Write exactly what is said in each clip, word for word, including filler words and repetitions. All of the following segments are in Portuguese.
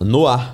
no ar.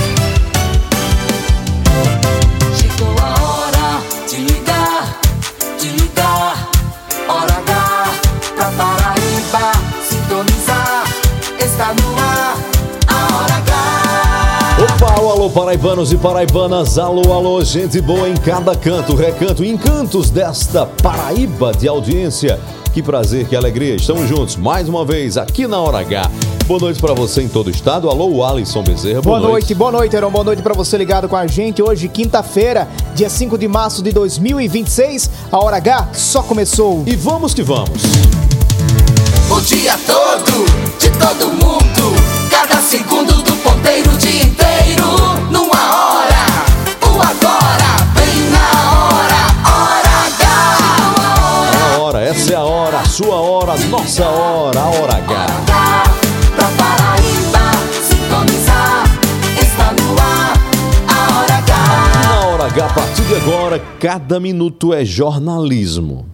Chegou a hora de ligar, de ligar, hora H, pra Paraíba, sintonizar, está no ar, a hora H. Opa, alô, alô, paraibanos e paraibanas, alô, alô, gente boa em cada canto, recanto e encantos desta Paraíba de audiência. Que prazer, que alegria, estamos juntos mais uma vez aqui na Hora H. Boa noite pra você em todo o estado. Alô, Alisson Bezerra, boa, boa noite. noite. Boa noite, Heron. Boa noite pra você ligado com a gente. Hoje, quinta-feira, dia cinco de março de dois mil e vinte e seis. A Hora H só começou. E vamos que vamos. O dia todo, de todo mundo, cada segundo do ponteiro, o dia inteiro, numa hora, o agora, bem na hora, Hora H. É a hora, essa é a hora, a sua hora, a nossa hora, a Hora H. Pra Paraíba, sintonizar, está no ar, a Hora H. Na Hora H, a partir de agora, cada minuto é jornalismo.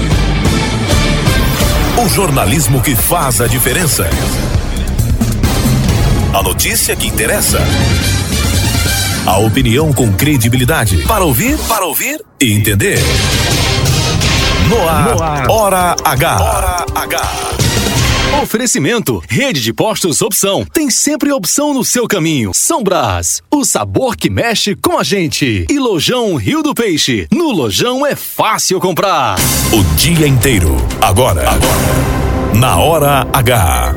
O jornalismo que faz a diferença. A notícia que interessa. A opinião com credibilidade. Para ouvir, para ouvir e entender. No ar, no ar. Hora H. Hora H. Oferecimento, Rede de Postos Opção. Tem sempre opção no seu caminho. São Brás, o sabor que mexe com a gente. E Lojão Rio do Peixe. No Lojão é fácil comprar. O dia inteiro. Agora. Agora. Na Hora H.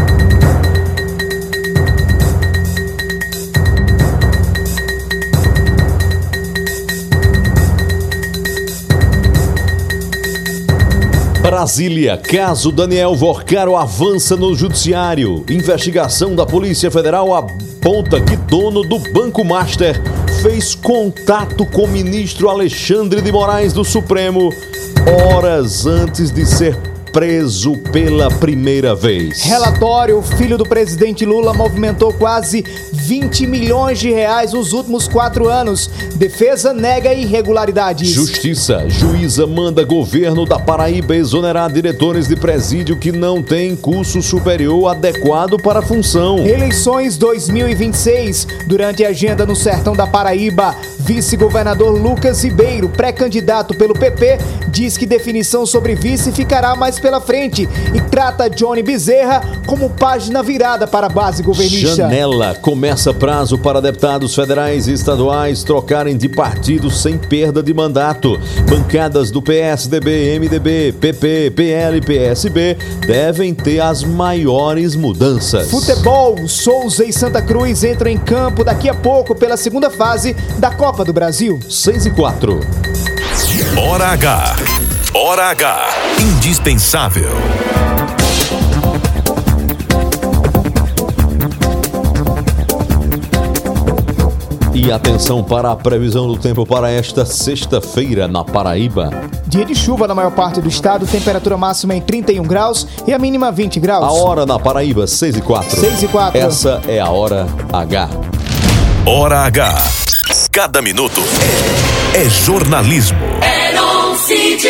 Brasília, caso Daniel Vorcaro avança no judiciário. Investigação da Polícia Federal aponta que dono do Banco Master fez contato com o ministro Alexandre de Moraes do Supremo horas antes de ser preso pela primeira vez. Relatório: o filho do presidente Lula movimentou quase vinte milhões de reais nos últimos quatro anos. Defesa nega irregularidades. Justiça: juíza manda governo da Paraíba exonerar diretores de presídio que não têm curso superior adequado para a função. Eleições dois mil e vinte e seis. Durante a agenda no sertão da Paraíba, vice-governador Lucas Ribeiro, pré-candidato pelo P P, diz que definição sobre vice ficará mais pela frente e trata Johnny Bezerra como página virada para a base governista. Janela: começa prazo para deputados federais e estaduais trocarem de partido sem perda de mandato. Bancadas do P S D B, M D B, P P, P L e P S B devem ter as maiores mudanças. Futebol: Souza e Santa Cruz entram em campo daqui a pouco pela segunda fase da Copa do Brasil. seis e quatro. Hora H. Hora H. Indispensável. E atenção para a previsão do tempo para esta sexta-feira na Paraíba. Dia de chuva na maior parte do estado, temperatura máxima em trinta e um graus e a mínima vinte graus. A hora na Paraíba, seis e quatro. seis e quatro. Essa é a Hora H. Hora H. Cada minuto é, é jornalismo. Heron Cid.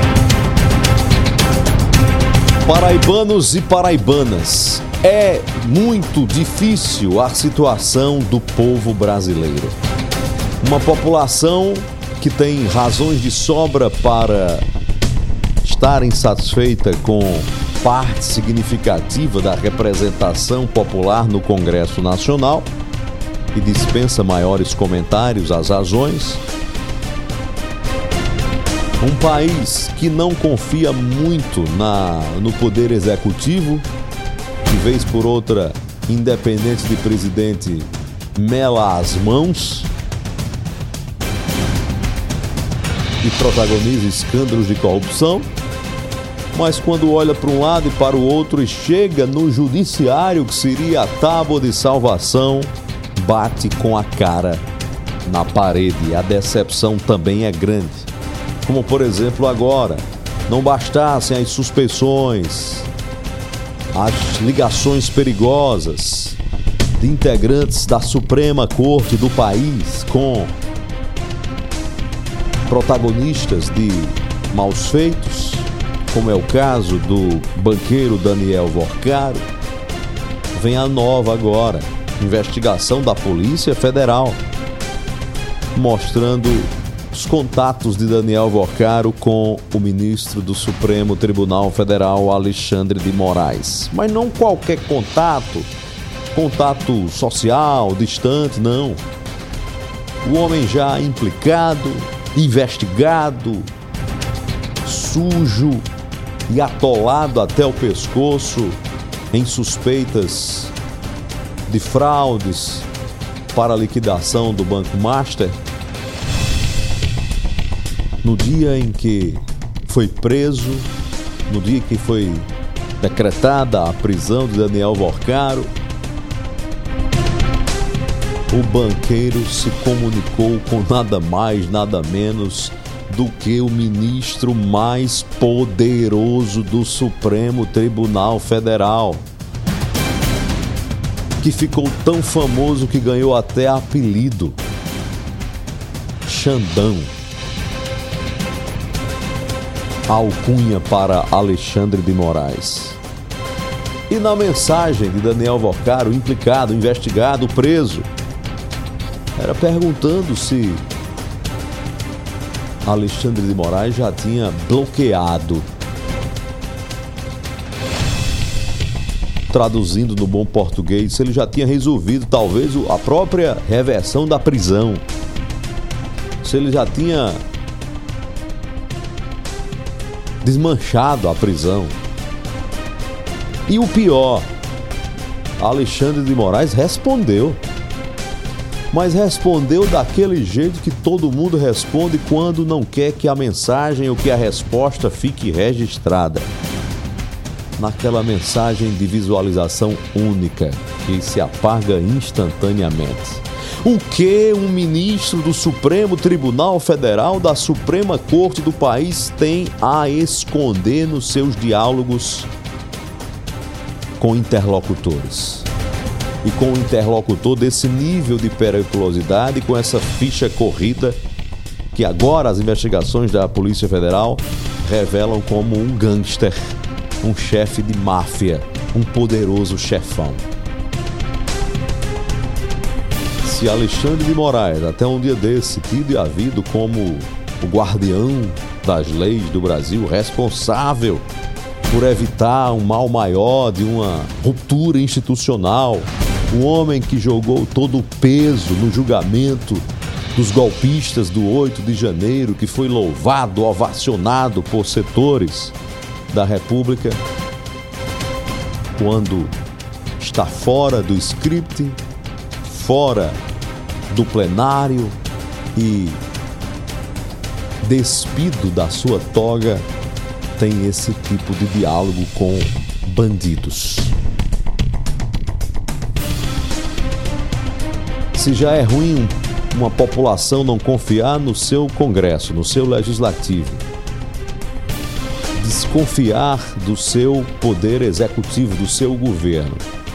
Paraibanos e paraibanas, é muito difícil a situação do povo brasileiro. Uma população que tem razões de sobra para estar insatisfeita com parte significativa da representação popular no Congresso Nacional e dispensa maiores comentários às razões. Um país que não confia muito na, no poder executivo, de vez por outra, independente de presidente, mela as mãos e protagoniza escândalos de corrupção, mas quando olha para um lado e para o outro e chega no judiciário, que seria a tábua de salvação, bate com a cara na parede. A decepção também é grande. Como, por exemplo, agora, não bastassem as suspeições, as ligações perigosas de integrantes da Suprema Corte do país com protagonistas de maus feitos, como é o caso do banqueiro Daniel Vorcaro, vem a nova agora. investigação da Polícia Federal, mostrando os contatos de Daniel Vocaro com o ministro do Supremo Tribunal Federal, Alexandre de Moraes. Mas não qualquer contato, contato social, distante, não. O homem já implicado, investigado, sujo e atolado até o pescoço em suspeitas de fraudes para a liquidação do Banco Master. No dia em que foi preso, no dia em que foi decretada a prisão de Daniel Vocaro, o banqueiro se comunicou com nada mais, nada menos do que o ministro mais poderoso do Supremo Tribunal Federal, que ficou tão famoso que ganhou até apelido: Xandão. Alcunha para Alexandre de Moraes. E na mensagem de Daniel Vocaro, implicado, investigado, preso, era perguntando se Alexandre de Moraes já tinha bloqueado, traduzindo no bom português, se ele já tinha resolvido talvez a própria reversão da prisão, se ele já tinha desmanchado a prisão. E o pior, Alexandre de Moraes respondeu. Mas respondeu daquele jeito que todo mundo responde quando não quer que a mensagem ou que a resposta fique registrada. Naquela mensagem de visualização única, que se apaga instantaneamente. O que um ministro do Supremo Tribunal Federal, da Suprema Corte do país, tem a esconder nos seus diálogos com interlocutores? E com um interlocutor desse nível de periculosidade, com essa ficha corrida, que agora as investigações da Polícia Federal revelam como um gangster, um chefe de máfia, um poderoso chefão. Se Alexandre de Moraes, até um dia desse, tido e havido como o guardião das leis do Brasil, responsável por evitar um mal maior de uma ruptura institucional, o homem que jogou todo o peso no julgamento dos golpistas do oito de janeiro, que foi louvado, ovacionado por setores da República, quando está fora do script, fora do plenário e despido da sua toga, tem esse tipo de diálogo com bandidos. Se já é ruim uma população não confiar no seu Congresso, no seu Legislativo, desconfiar do seu poder executivo, do seu governo,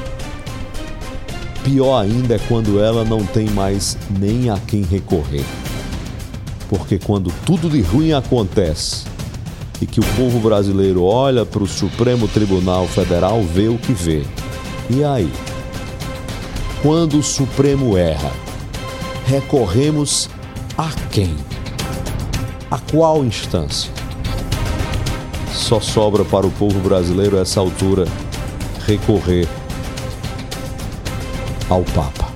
pior ainda é quando ela não tem mais nem a quem recorrer. Porque quando tudo de ruim acontece e que o povo brasileiro olha para o Supremo Tribunal Federal, vê o que vê. E aí? Quando o Supremo erra, recorremos a quem? A qual instância? Só sobra para o povo brasileiro, a essa altura, recorrer ao Papa.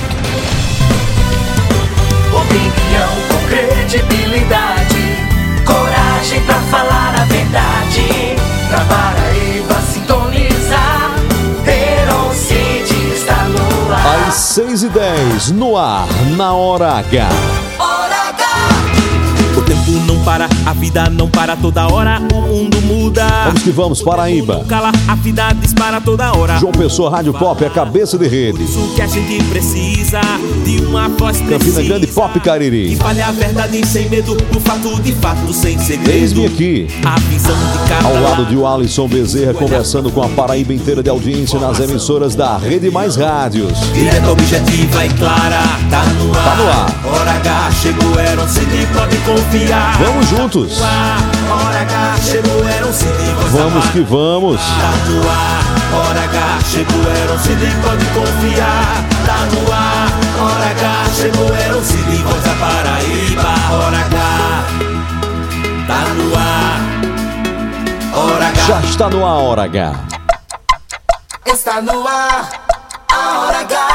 Opinião com credibilidade, coragem pra falar a verdade. Pra Paraíba sintonizar, Heron Cid está no ar. Às seis e dez, no ar, na Hora H. Hora H. O tempo não para, a vida não para, toda hora o mundo muda. Vamos que vamos, Paraíba. Não cala, a vida dispara toda hora. João Pessoa, Rádio Pop, a cabeça de rede. Isso que a gente precisa de uma voz precisa. Campina Grande, Pop Cariri. Que fale a verdade sem medo, do fato de fato sem segredo. Eis-me aqui, a visão de cada ao lado de Alisson Bezerra, conversando com a Paraíba inteira de audiência nas emissoras da Rede Mais Rádios. direta, objetiva e clara, tá no ar. Tá no ar. Hora H, chegou, Heron Cid, pode confiar. Vamos juntos. Hora H, chegou, Heron Cid, Vamos que vamos. tá no ar. Hora H, chegou, Heron Cid, pode confiar. Tá no ar, hora H, chegou Erocide, voz da Paraíba. Hora H, tá no ar, hora H. Já está no ar, hora H. Está no ar, a hora H.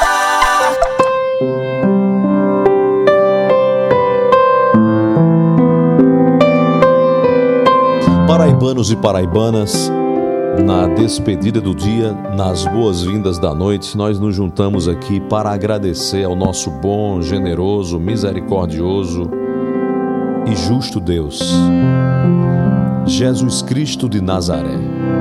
Paraibanos e paraibanas, na despedida do dia, nas boas-vindas da noite, nós nos juntamos aqui para agradecer ao nosso bom, generoso, misericordioso e justo Deus, Jesus Cristo de Nazaré.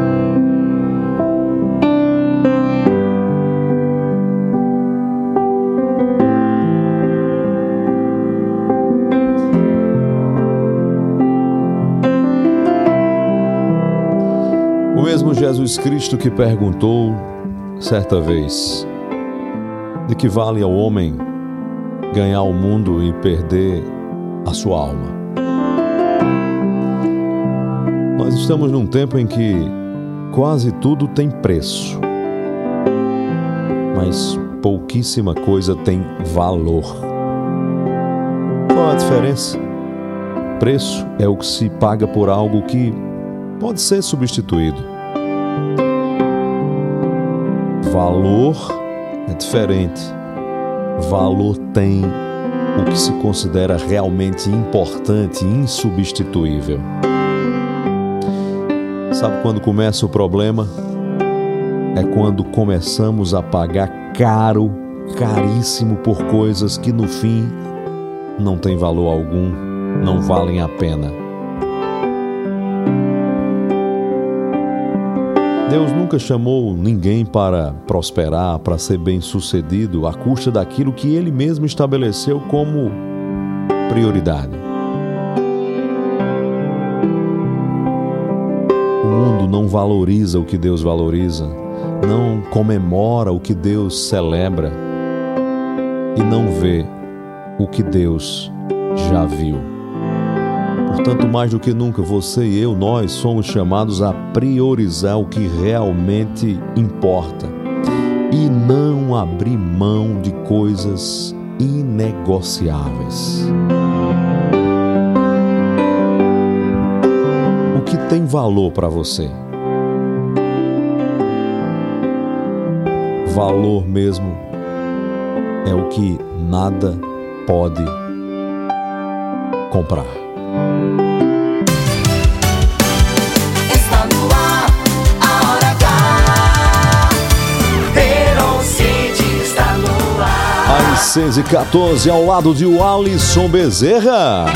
O mesmo Jesus Cristo que perguntou, certa vez, de que vale ao homem ganhar o mundo e perder a sua alma. Nós estamos num tempo em que quase tudo tem preço, mas pouquíssima coisa tem valor. Qual a diferença? Preço é o que se paga por algo que pode ser substituído. Valor é diferente. Valor tem o que se considera realmente importante e insubstituível. Sabe quando começa o problema? É quando começamos a pagar caro, caríssimo por coisas que no fim não têm valor algum, não valem a pena. Deus nunca chamou ninguém para prosperar, para ser bem-sucedido à custa daquilo que Ele mesmo estabeleceu como prioridade. O mundo não valoriza o que Deus valoriza, não comemora o que Deus celebra e não vê o que Deus já viu. Portanto, mais do que nunca, você e eu, nós somos chamados a priorizar o que realmente importa e não abrir mão de coisas inegociáveis. O que tem valor para você? Valor mesmo é o que nada pode comprar. Está no ar, a hora H. Erocide está no ar. Às seis e quatorze, ao lado de Alisson Bezerra.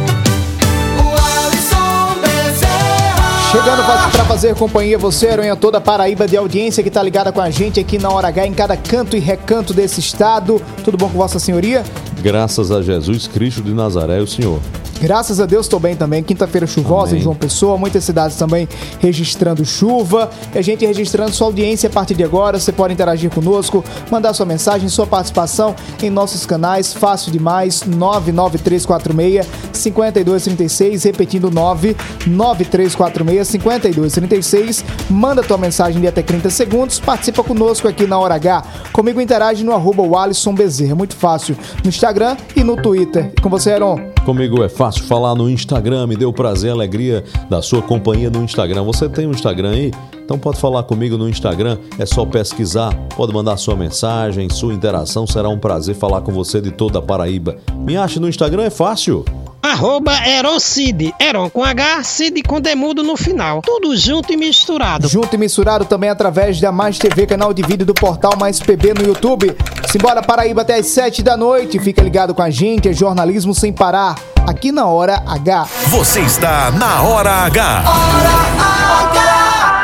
O Alisson Bezerra. Chegando para fazer companhia, você, Aranha, toda a Paraíba de audiência que tá ligada com a gente aqui na Hora H, em cada canto e recanto desse estado. Tudo bom com Vossa Senhoria? Graças a Jesus Cristo de Nazaré, o Senhor. Graças a Deus, estou bem também. Quinta-feira chuvosa. Amém. Em João Pessoa, muitas cidades também registrando chuva. E a gente registrando sua audiência a partir de agora. Você pode interagir conosco, mandar sua mensagem, sua participação em nossos canais. Fácil demais, nove nove três quatro seis, cinco dois três seis, repetindo nove nove três quatro seis, cinco dois três seis. Manda tua mensagem de até trinta segundos. Participa conosco aqui na Hora H. Comigo interage no arroba Alisson Bezerra. Muito fácil, no Instagram e no Twitter. E com você, Heron? Comigo é fácil falar no Instagram, me deu prazer e alegria da sua companhia no Instagram. Você tem um Instagram aí? Então pode falar comigo no Instagram, é só pesquisar, pode mandar sua mensagem, sua interação, será um prazer falar com você de toda a Paraíba. Me acha no Instagram, é fácil. Arroba Erocide, Eron com H, Cid com demudo no final, tudo junto e misturado. Junto e misturado também através da Mais T V, canal de vídeo do portal Mais P B no YouTube. Simbora Paraíba até as sete da noite, fica ligado com a gente, é jornalismo sem parar, aqui na Hora H. Você está na Hora H. Hora H.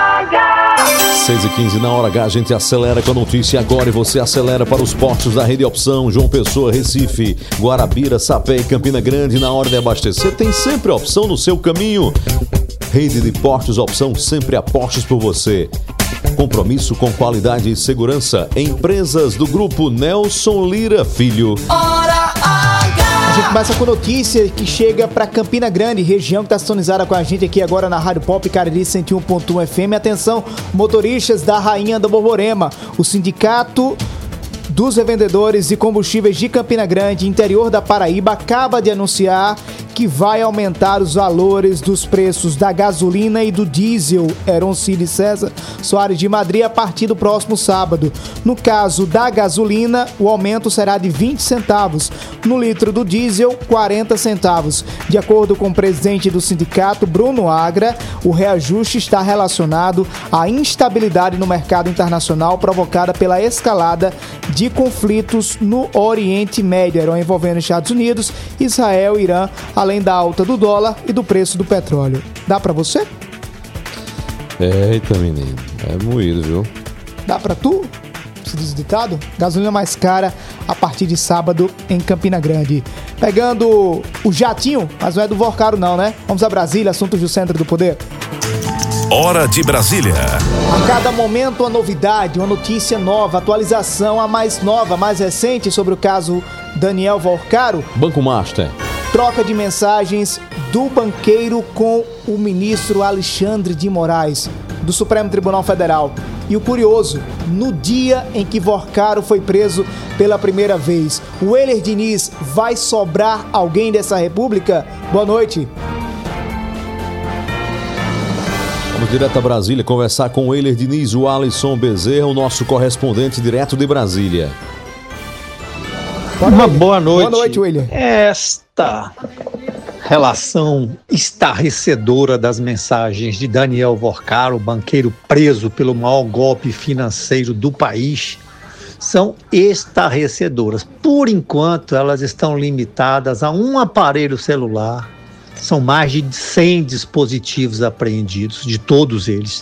seis e quinze na Hora H, a gente acelera com a notícia agora e você acelera para os postos da Rede Opção, João Pessoa, Recife, Guarabira, Sapé e Campina Grande. Na hora de abastecer, tem sempre opção no seu caminho. Rede de Postos Opção, sempre apostos por você. Compromisso com qualidade e segurança. Empresas do Grupo Nelson Lira Filho. Hora H. A gente começa com notícia que chega para Campina Grande, região que está sintonizada com a gente aqui agora na Rádio Pop Cariri cento e um ponto um F M. Atenção, motoristas da Rainha da Borborema. O sindicato dos revendedores de combustíveis de Campina Grande, interior da Paraíba, acaba de anunciar que vai aumentar os valores dos preços da gasolina e do diesel. Heroncide César Soares de Madrid, a partir do próximo sábado. No caso da gasolina, o aumento será de vinte centavos. No litro do diesel, quarenta centavos. De acordo com o presidente do sindicato, Bruno Agra, o reajuste está relacionado à instabilidade no mercado internacional provocada pela escalada de conflitos no Oriente Médio, envolvendo Estados Unidos, Israel e Irã, além da alta do dólar e do preço do petróleo. Dá pra você? Eita, menino. É moído, viu? Dá pra tu? Se diz ditado? Gasolina mais cara a partir de sábado em Campina Grande. Pegando o jatinho, mas não é do Vorcaro não, né? Vamos a Brasília, assuntos do Centro do Poder. Hora de Brasília. A cada momento uma novidade, uma notícia nova, atualização, a mais nova, a mais recente sobre o caso Daniel Vorcaro. Banco Master. Troca de mensagens do banqueiro com o ministro Alexandre de Moraes, do Supremo Tribunal Federal. E o curioso, no dia em que Vorcaro foi preso pela primeira vez, o Euler Diniz vai sobrar alguém dessa república? Boa noite. Vamos direto a Brasília conversar com o Euler Diniz, o Alisson Bezerra, o nosso correspondente direto de Brasília. Uma boa noite. Boa noite, William. Esta relação estarrecedora das mensagens de Daniel Vorcaro, banqueiro preso pelo maior golpe financeiro do país, são estarrecedoras. Por enquanto, elas estão limitadas a um aparelho celular. São mais de cem dispositivos apreendidos, de todos eles,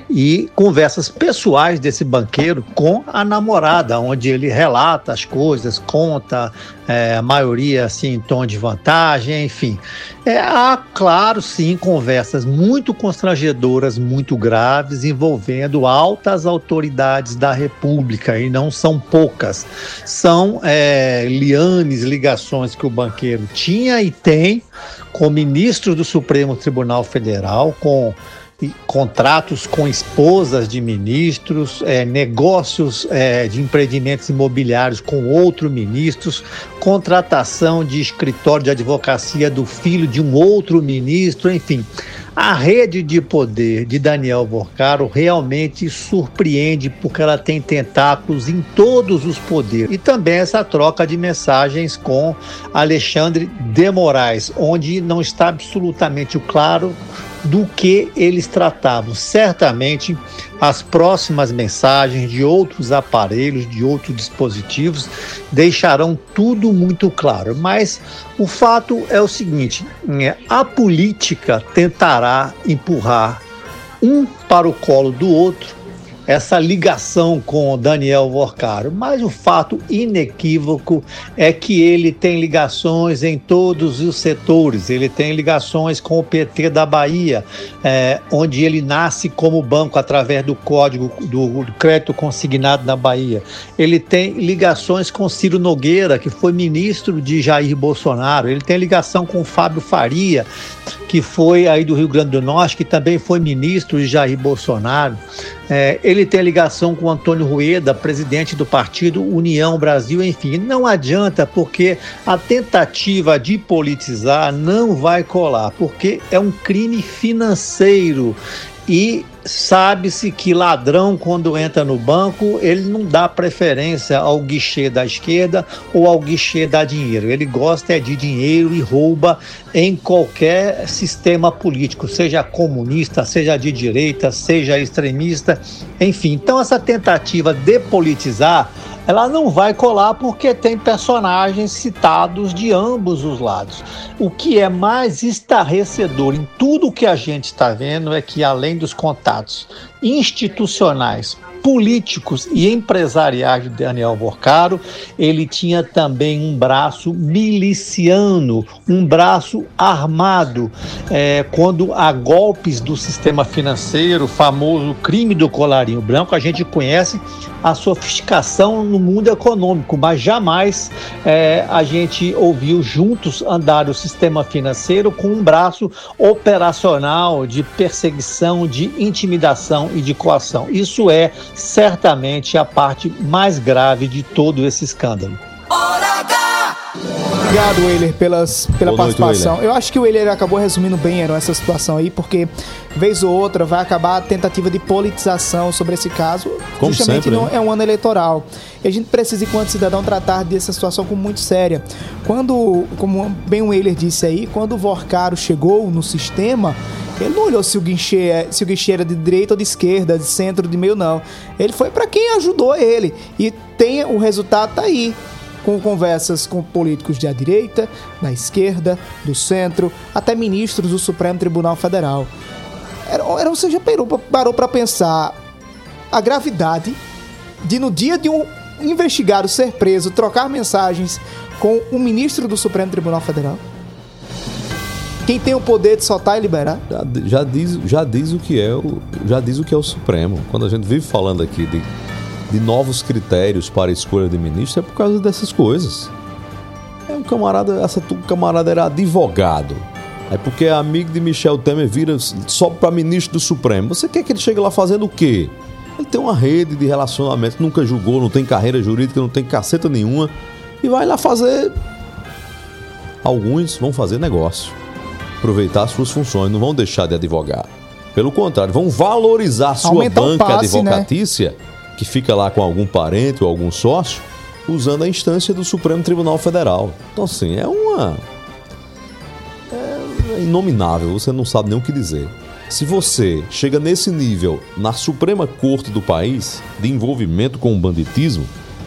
e conversas pessoais desse banqueiro com a namorada, onde ele relata as coisas, conta, é, a maioria assim em tom de vantagem, enfim. É, há, claro, sim, conversas muito constrangedoras, muito graves, envolvendo altas autoridades da República, e não são poucas. São é, lianes, ligações que o banqueiro tinha e tem com ministros do Supremo Tribunal Federal, com contratos com esposas de ministros, é, negócios é, de empreendimentos imobiliários com outros ministros, contratação de escritório de advocacia do filho de um outro ministro, enfim. A rede de poder de Daniel Vorcaro realmente surpreende, porque ela tem tentáculos em todos os poderes. E também essa troca de mensagens com Alexandre de Moraes, onde não está absolutamente claro do que eles tratavam. Certamente as próximas mensagens de outros aparelhos, de outros dispositivos, deixarão tudo muito claro. Mas o fato é o seguinte: a política tentará empurrar um para o colo do outro essa ligação com Daniel Vorcaro, mas o fato inequívoco é que ele tem ligações em todos os setores. Ele tem ligações com o P T da Bahia, é, onde ele nasce como banco através do código do, do crédito consignado na Bahia. Ele tem ligações com Ciro Nogueira, que foi ministro de Jair Bolsonaro. Ele tem ligação com Fábio Faria, que foi aí do Rio Grande do Norte, que também foi ministro de Jair Bolsonaro. É, ele tem ligação com Antônio Rueda, presidente do partido União Brasil, enfim. Não adianta, porque a tentativa de politizar não vai colar, porque é um crime financeiro. E sabe-se que ladrão, quando entra no banco, ele não dá preferência ao guichê da esquerda ou ao guichê da dinheiro. Ele gosta é de dinheiro e rouba em qualquer sistema político, seja comunista, seja de direita, seja extremista, enfim. Então essa tentativa de politizar, ela não vai colar, porque tem personagens citados de ambos os lados. O que é mais estarrecedor em tudo que a gente está vendo é que, além dos contatos institucionais, políticos e empresariais de Daniel Vorcaro, ele tinha também um braço miliciano, um braço armado. É, quando há golpes do sistema financeiro, o famoso crime do colarinho branco, a gente conhece a sofisticação no mundo econômico, mas jamais é, a gente ouviu juntos andar o sistema financeiro com um braço operacional de perseguição, de intimidação e de coação. Isso é certamente a parte mais grave de todo esse escândalo. Obrigado, Weiler, pelas, pela Boa noite, participação. Weiler. Eu acho que o Weiler acabou resumindo bem, Heron, essa situação aí, porque vez ou outra vai acabar a tentativa de politização sobre esse caso. Como Justamente sempre, não né? é um ano eleitoral. E a gente precisa, enquanto cidadão, tratar dessa situação como muito séria. Quando, como bem o Weiler disse aí, quando o Vorcaro chegou no sistema, ele não olhou se o guichê, se o guichê era de direita ou de esquerda, de centro, de meio, não. Ele foi para quem ajudou ele. E tem, o resultado tá aí. Com conversas com políticos da direita, da esquerda, do centro, até ministros do Supremo Tribunal Federal. Era, era, você já parou para pensar a gravidade de, no dia de um investigado ser preso, trocar mensagens com o ministro do Supremo Tribunal Federal? Quem tem o poder de soltar e liberar? Já, já, diz, já, diz o que é o, já diz o que é o Supremo. Quando a gente vive falando aqui de... de novos critérios para a escolha de ministro, é por causa dessas coisas. É um camarada, essa tu camarada era advogado. É porque é amigo de Michel Temer, vira só para ministro do Supremo. Você quer que ele chegue lá fazendo o quê? Ele tem uma rede de relacionamento, nunca julgou, não tem carreira jurídica, não tem caceta nenhuma, e vai lá fazer... Alguns vão fazer negócio, aproveitar suas funções, não vão deixar de advogar. Pelo contrário, vão valorizar a sua Aumentar o banca passe, advocatícia, né? Que fica lá com algum parente ou algum sócio, usando a instância do Supremo Tribunal Federal. Então, assim, é uma... É inominável, você não sabe nem o que dizer. Se você chega nesse nível na Suprema Corte do país, de envolvimento com o banditismo,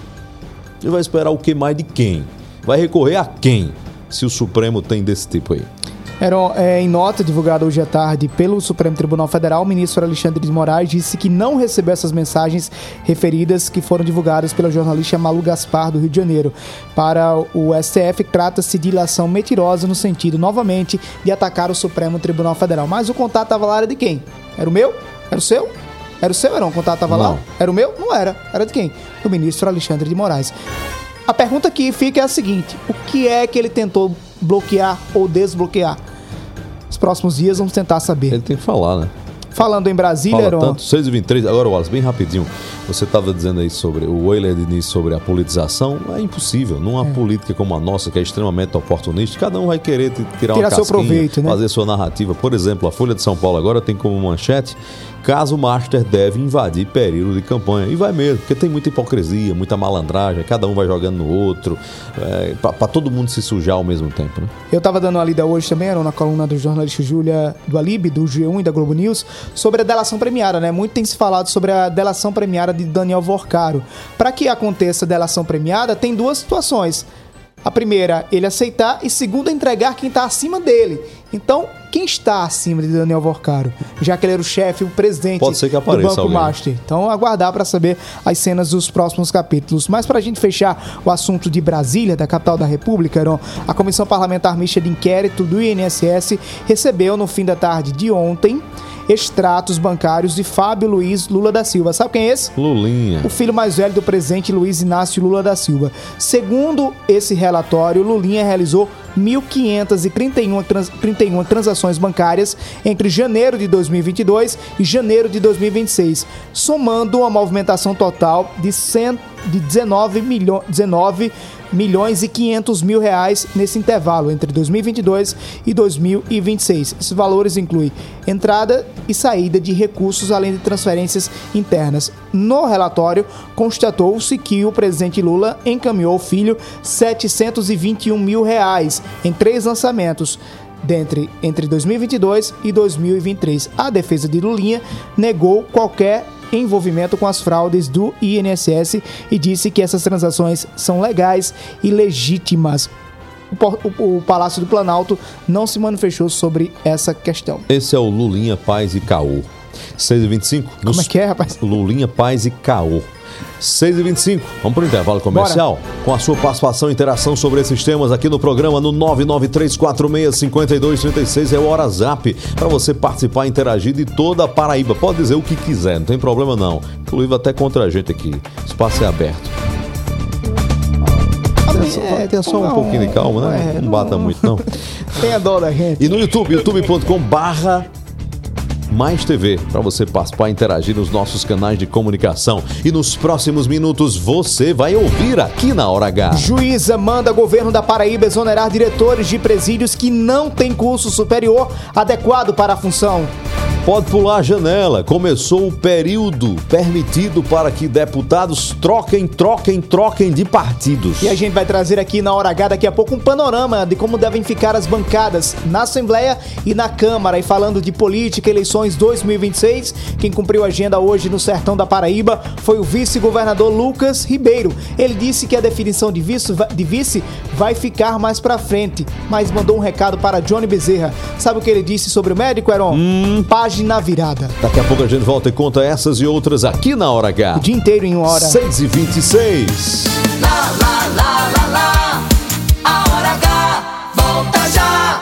você vai esperar o que mais de quem? Vai recorrer a quem, se o Supremo tem desse tipo aí? Era, é, em nota divulgada hoje à tarde pelo Supremo Tribunal Federal, o ministro Alexandre de Moraes disse que não recebeu essas mensagens referidas que foram divulgadas pela jornalista Malu Gaspar, do Rio de Janeiro. Para o S T F, trata-se de ilação mentirosa no sentido, novamente, de atacar o Supremo Tribunal Federal. Mas o contato estava lá, era de quem? Era o meu? Era o seu? Era o seu, Heron? O contato estava lá? Era o meu? Não era. Era de quem? Do ministro Alexandre de Moraes. A pergunta que fica é a seguinte: o que é que ele tentou bloquear ou desbloquear? Nos próximos dias vamos tentar saber. Ele tem que falar, né? Falando em Brasília, Fala Heron... tanto, seis e vinte e três, agora, Wallace, bem rapidinho. Você estava dizendo aí sobre o Weiler Diniz, sobre a politização. É impossível. Numa é. política como a nossa, que é extremamente oportunista, cada um vai querer tirar, tirar uma casquinha, seu proveito, né? Fazer sua narrativa. Por exemplo, a Folha de São Paulo agora tem como manchete: caso Master deve invadir período de campanha. E vai mesmo, porque tem muita hipocrisia, muita malandragem, cada um vai jogando no outro, é, para todo mundo se sujar ao mesmo tempo, né? Eu estava dando uma lida hoje também, Heron, na coluna do jornalista Júlia do Alibe, do G um e da Globo News, sobre a delação premiada, né? Muito tem se falado sobre a delação premiada de Daniel Vorcaro. Para que aconteça a delação premiada, tem duas situações. A primeira, ele aceitar, e segunda, entregar quem está acima dele. Então, quem está acima de Daniel Vorcaro? Já que ele era o chefe, o presidente Pode ser que apareça do Banco alguém. Master. Então, aguardar para saber as cenas dos próximos capítulos. Mas para a gente fechar o assunto de Brasília, da capital da República, Heron, a Comissão Parlamentar Mista de Inquérito do I N S S recebeu no fim da tarde de ontem extratos bancários de Fábio Luiz Lula da Silva. Sabe quem é esse? Lulinha. O filho mais velho do presidente Luiz Inácio Lula da Silva. Segundo esse relatório, Lulinha realizou mil quinhentas e trinta e uma, trans, trinta e uma transações bancárias entre janeiro de dois mil e vinte e dois e janeiro de dois mil e vinte e seis, somando uma movimentação total de, cem, de dezenove milhões e quinhentos mil reais nesse intervalo entre dois mil e vinte e dois e dois mil e vinte e seis. Esses valores incluem entrada e saída de recursos, além de transferências internas. No relatório, constatou-se que o presidente Lula encaminhou ao filho setecentos e vinte e um mil reais em três lançamentos dentre, entre dois mil e vinte e dois e dois mil e vinte e três. A defesa de Lulinha negou qualquer envolvimento com as fraudes do I N S S e disse que essas transações são legais e legítimas. O, o, o Palácio do Planalto não se manifestou sobre essa questão. Esse é o Lulinha, Paz e Caô. seis e vinte e cinco. Como é que é, rapaz? Lulinha, Paz e Caô. seis e vinte e cinco. Vamos para o intervalo comercial? Bora. Com a sua participação e interação sobre esses temas aqui no programa no nove nove três quatro seis cinco dois três seis. É o Hora Zap para você participar e interagir de toda a Paraíba. Pode dizer o que quiser, não tem problema não. Inclusive até contra a gente aqui. O espaço é aberto. É, tem só um não, pouquinho de calma, né? É, não bata não, muito, não. Tenha dó da gente. E no YouTube, youtube ponto com barra Mais T V, para você participar e interagir nos nossos canais de comunicação. E nos próximos minutos você vai ouvir aqui na Hora H. Juíza manda governo da Paraíba exonerar diretores de presídios que não têm curso superior adequado para a função. Pode pular a janela. Começou o período permitido para que deputados troquem, troquem, troquem de partidos. E a gente vai trazer aqui na Hora H daqui a pouco um panorama de como devem ficar as bancadas na Assembleia e na Câmara. E falando de política, eleições dois mil e vinte e seis, quem cumpriu a agenda hoje no sertão da Paraíba foi o vice-governador Lucas Ribeiro. Ele disse que a definição de vice, de vice vai ficar mais pra frente, mas mandou um recado para Johnny Bezerra. Sabe o que ele disse sobre o médico, Heron? Hum. Página na virada. Daqui a pouco a gente volta e conta essas e outras aqui na Hora H. O dia inteiro em uma hora. seis e vinte e seis. Lá, lá, lá, lá, lá. A Hora H volta já.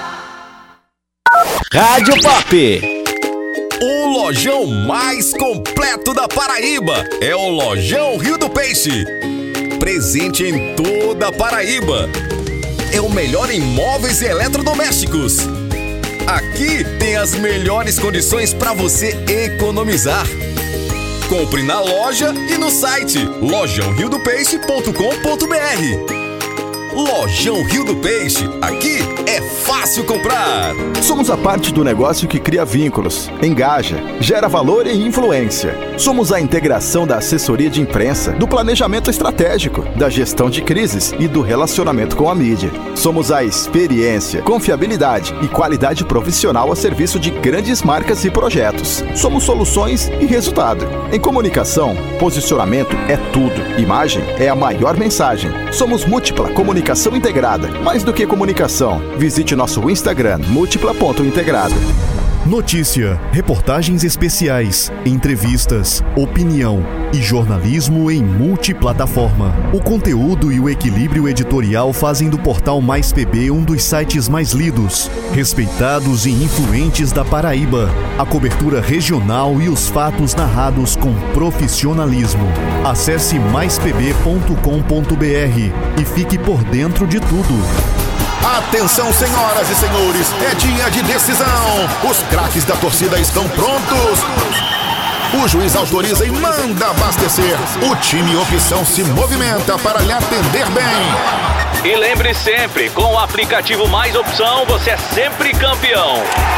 Rádio Pop. O lojão mais completo da Paraíba é o Lojão Rio do Peixe. Presente em toda a Paraíba. É o melhor em móveis e eletrodomésticos. Aqui tem as melhores condições para você economizar. Compre na loja e no site lojão rio do peixe ponto com ponto b r. Lojão Rio do Peixe, aqui é fácil comprar. Somos a parte do negócio que cria vínculos, engaja, gera valor e influência. Somos a integração da assessoria de imprensa, do planejamento estratégico, da gestão de crises e do relacionamento com a mídia. Somos a experiência, confiabilidade e qualidade profissional a serviço de grandes marcas e projetos. Somos soluções e resultado. Em comunicação, posicionamento é tudo. Imagem é a maior mensagem. Somos múltipla comunicação. Comunicação integrada. Mais do que comunicação, visite nosso Instagram, múltipla ponto integrada. Notícia, reportagens especiais, entrevistas, opinião e jornalismo em multiplataforma. O conteúdo e o equilíbrio editorial fazem do portal Mais P B um dos sites mais lidos, respeitados e influentes da Paraíba. A cobertura regional e os fatos narrados com profissionalismo. Acesse mais p b ponto com ponto b r e fique por dentro de tudo. Atenção, senhoras e senhores, é dia de decisão. Os craques da torcida estão prontos. O juiz autoriza e manda abastecer. O time Opção se movimenta para lhe atender bem. E lembre sempre, com o aplicativo Mais Opção, você é sempre campeão.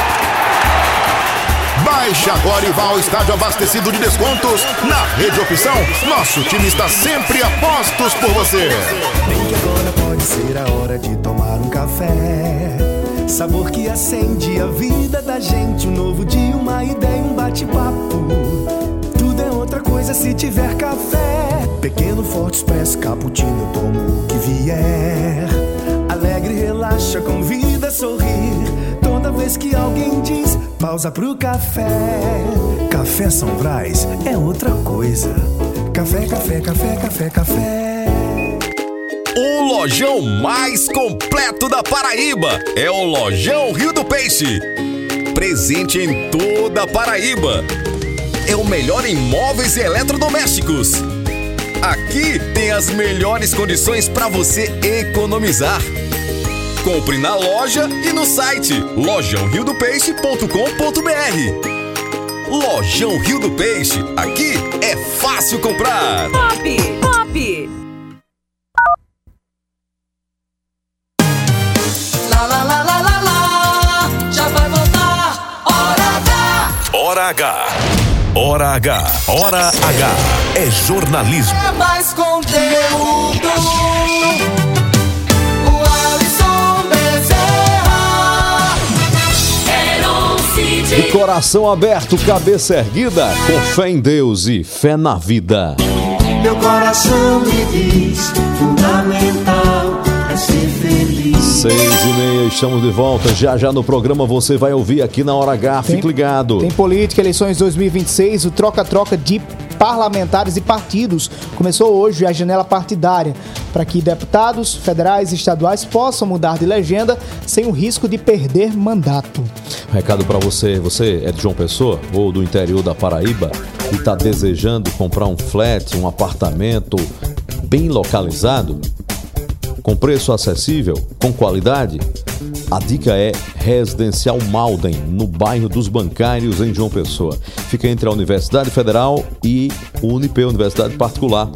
Baixe agora e vá ao estádio abastecido de descontos. Na Rede Opção, nosso time está sempre a postos por você. Bem que agora pode ser a hora de tomar um café. Sabor que acende a vida da gente. Um novo dia, uma ideia, um bate-papo. Tudo é outra coisa se tiver café. Pequeno, forte, expresso, cappuccino, eu tomo o que vier. Alegre, relaxa, convida a sorrir. Toda vez que alguém diz pausa pro café. Café São Brás é outra coisa. Café, café, café, café, café. O lojão mais completo da Paraíba é o Lojão Rio do Peixe. Presente em toda a Paraíba. É o melhor em móveis e eletrodomésticos. Aqui tem as melhores condições para você economizar. Compre na loja e no site lojão rio do peixe ponto com ponto b r. Lojão Rio do Peixe, aqui é fácil comprar. Pop, pop. Lá, lá, lá, lá, lá, lá. Já vai voltar. Hora H. Hora H. Hora H. Hora H. É jornalismo. É mais conteúdo. De coração aberto, cabeça erguida, com fé em Deus e fé na vida. Meu coração me diz, fundamental é ser feliz. Seis e meia, estamos de volta. Já já no programa você vai ouvir aqui na Hora H. Fique Tem, ligado. Tem política, eleições dois mil e vinte e seis, o troca-troca de parlamentares e partidos. Começou hoje a janela partidária para que deputados federais e estaduais possam mudar de legenda sem o risco de perder mandato. Recado para você, você é de João Pessoa ou do interior da Paraíba e está desejando comprar um flat, um apartamento bem localizado, com preço acessível, com qualidade? A dica é Residencial Malden, no bairro dos Bancários, em João Pessoa. Fica entre a Universidade Federal e o Unip, Universidade Particular.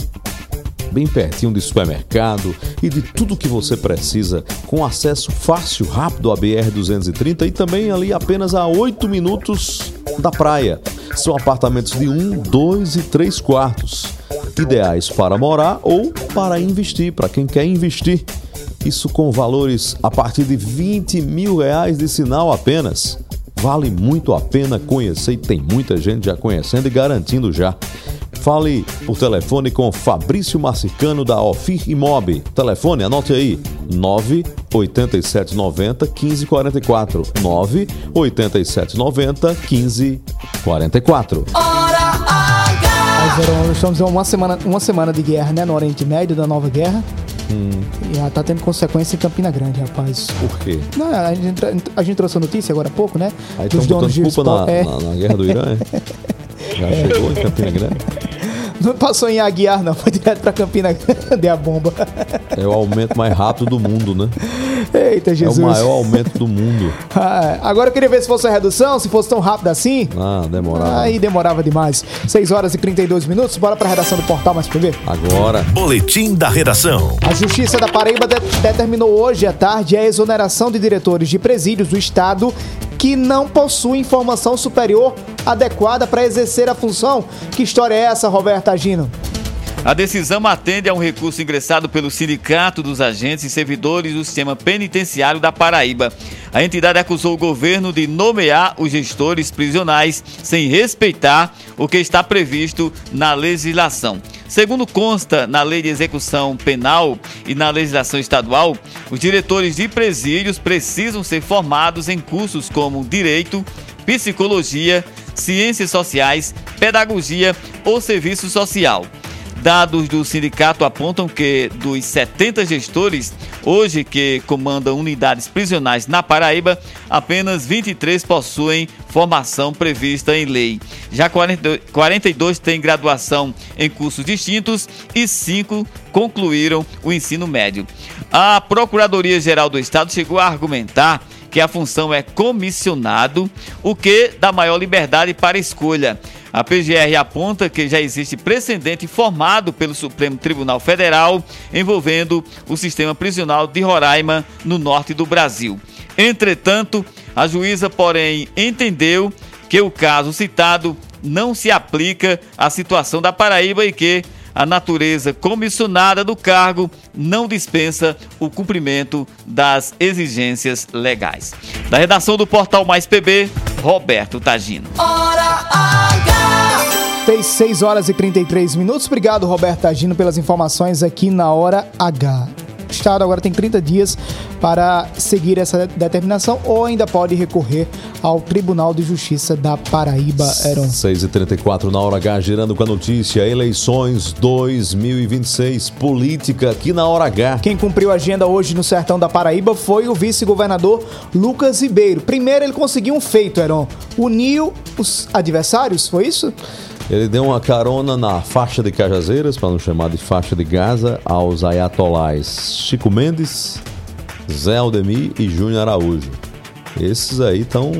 Bem pertinho de supermercado e de tudo que você precisa, com acesso fácil, rápido à B R duzentos e trinta e também ali apenas a oito minutos da praia. São apartamentos de um, dois e três quartos, ideais para morar ou para investir, para quem quer investir. Isso com valores a partir de vinte mil reais de sinal apenas. Vale muito a pena conhecer e tem muita gente já conhecendo e garantindo já. Fale por telefone com Fabrício Marcicano da Ofir Imob. Telefone, anote aí, nove oito sete nove zero, um cinco quatro quatro. nove oito sete nove zero, um cinco quatro quatro. Hora H! Nós estamos em uma semana, uma semana de guerra, né? No Oriente Médio, da nova guerra. Hum. E já tá tendo consequência em Campina Grande, rapaz. Por quê? Não, a, gente, a gente trouxe a notícia agora há pouco, né? Aí estão botando culpa na, é. na, na guerra do Irã, é? Já é. Chegou em Campina Grande? Não passou em Aguiar, não. Foi direto pra Campina Grande a bomba. É o aumento mais rápido do mundo, né? Eita, Jesus. É o maior aumento do mundo. Ah, agora eu queria ver se fosse a redução, se fosse tão rápido assim. Ah, demorava. Aí demorava demais. seis horas e trinta e dois minutos. Bora pra redação do Portal Mais P B. Agora. Boletim da redação. A Justiça da Paraíba de- determinou hoje à tarde a exoneração de diretores de presídios do Estado que não possuem formação superior adequada para exercer a função. Que história é essa, Roberto Agino? A decisão atende a um recurso ingressado pelo Sindicato dos Agentes e Servidores do Sistema Penitenciário da Paraíba. A entidade acusou o governo de nomear os gestores prisionais sem respeitar o que está previsto na legislação. Segundo consta na Lei de Execução Penal e na legislação estadual, os diretores de presídios precisam ser formados em cursos como Direito, Psicologia, Ciências Sociais, Pedagogia ou Serviço Social. Dados do sindicato apontam que dos setenta gestores hoje que comandam unidades prisionais na Paraíba, apenas vinte e três possuem formação prevista em lei. Já quarenta e dois têm graduação em cursos distintos e cinco concluíram o ensino médio. A Procuradoria-Geral do Estado chegou a argumentar que a função é comissionado, o que dá maior liberdade para escolha. A P G R aponta que já existe precedente formado pelo Supremo Tribunal Federal envolvendo o sistema prisional de Roraima, no norte do Brasil. Entretanto, a juíza, porém, entendeu que o caso citado não se aplica à situação da Paraíba e que a natureza comissionada do cargo não dispensa o cumprimento das exigências legais. Da redação do Portal Mais P B, Roberto Tagino. Hora H! seis horas e trinta e três minutos. Obrigado, Roberto Tagino, pelas informações aqui na Hora H. O Estado agora tem trinta dias para seguir essa determinação ou ainda pode recorrer ao Tribunal de Justiça da Paraíba. Eram seis e trinta e quatro na Hora H, girando com a notícia Eleições dois mil e vinte e seis, política aqui na Hora H. Quem cumpriu a agenda hoje no sertão da Paraíba foi o vice-governador Lucas Ribeiro. Primeiro ele conseguiu um feito, Heron. Uniu os adversários, foi isso? Ele deu uma carona na faixa de Cajazeiras, para não chamar de faixa de Gaza, aos ayatolás Chico Mendes, Zé Aldemir e Júnior Araújo. Esses aí estão...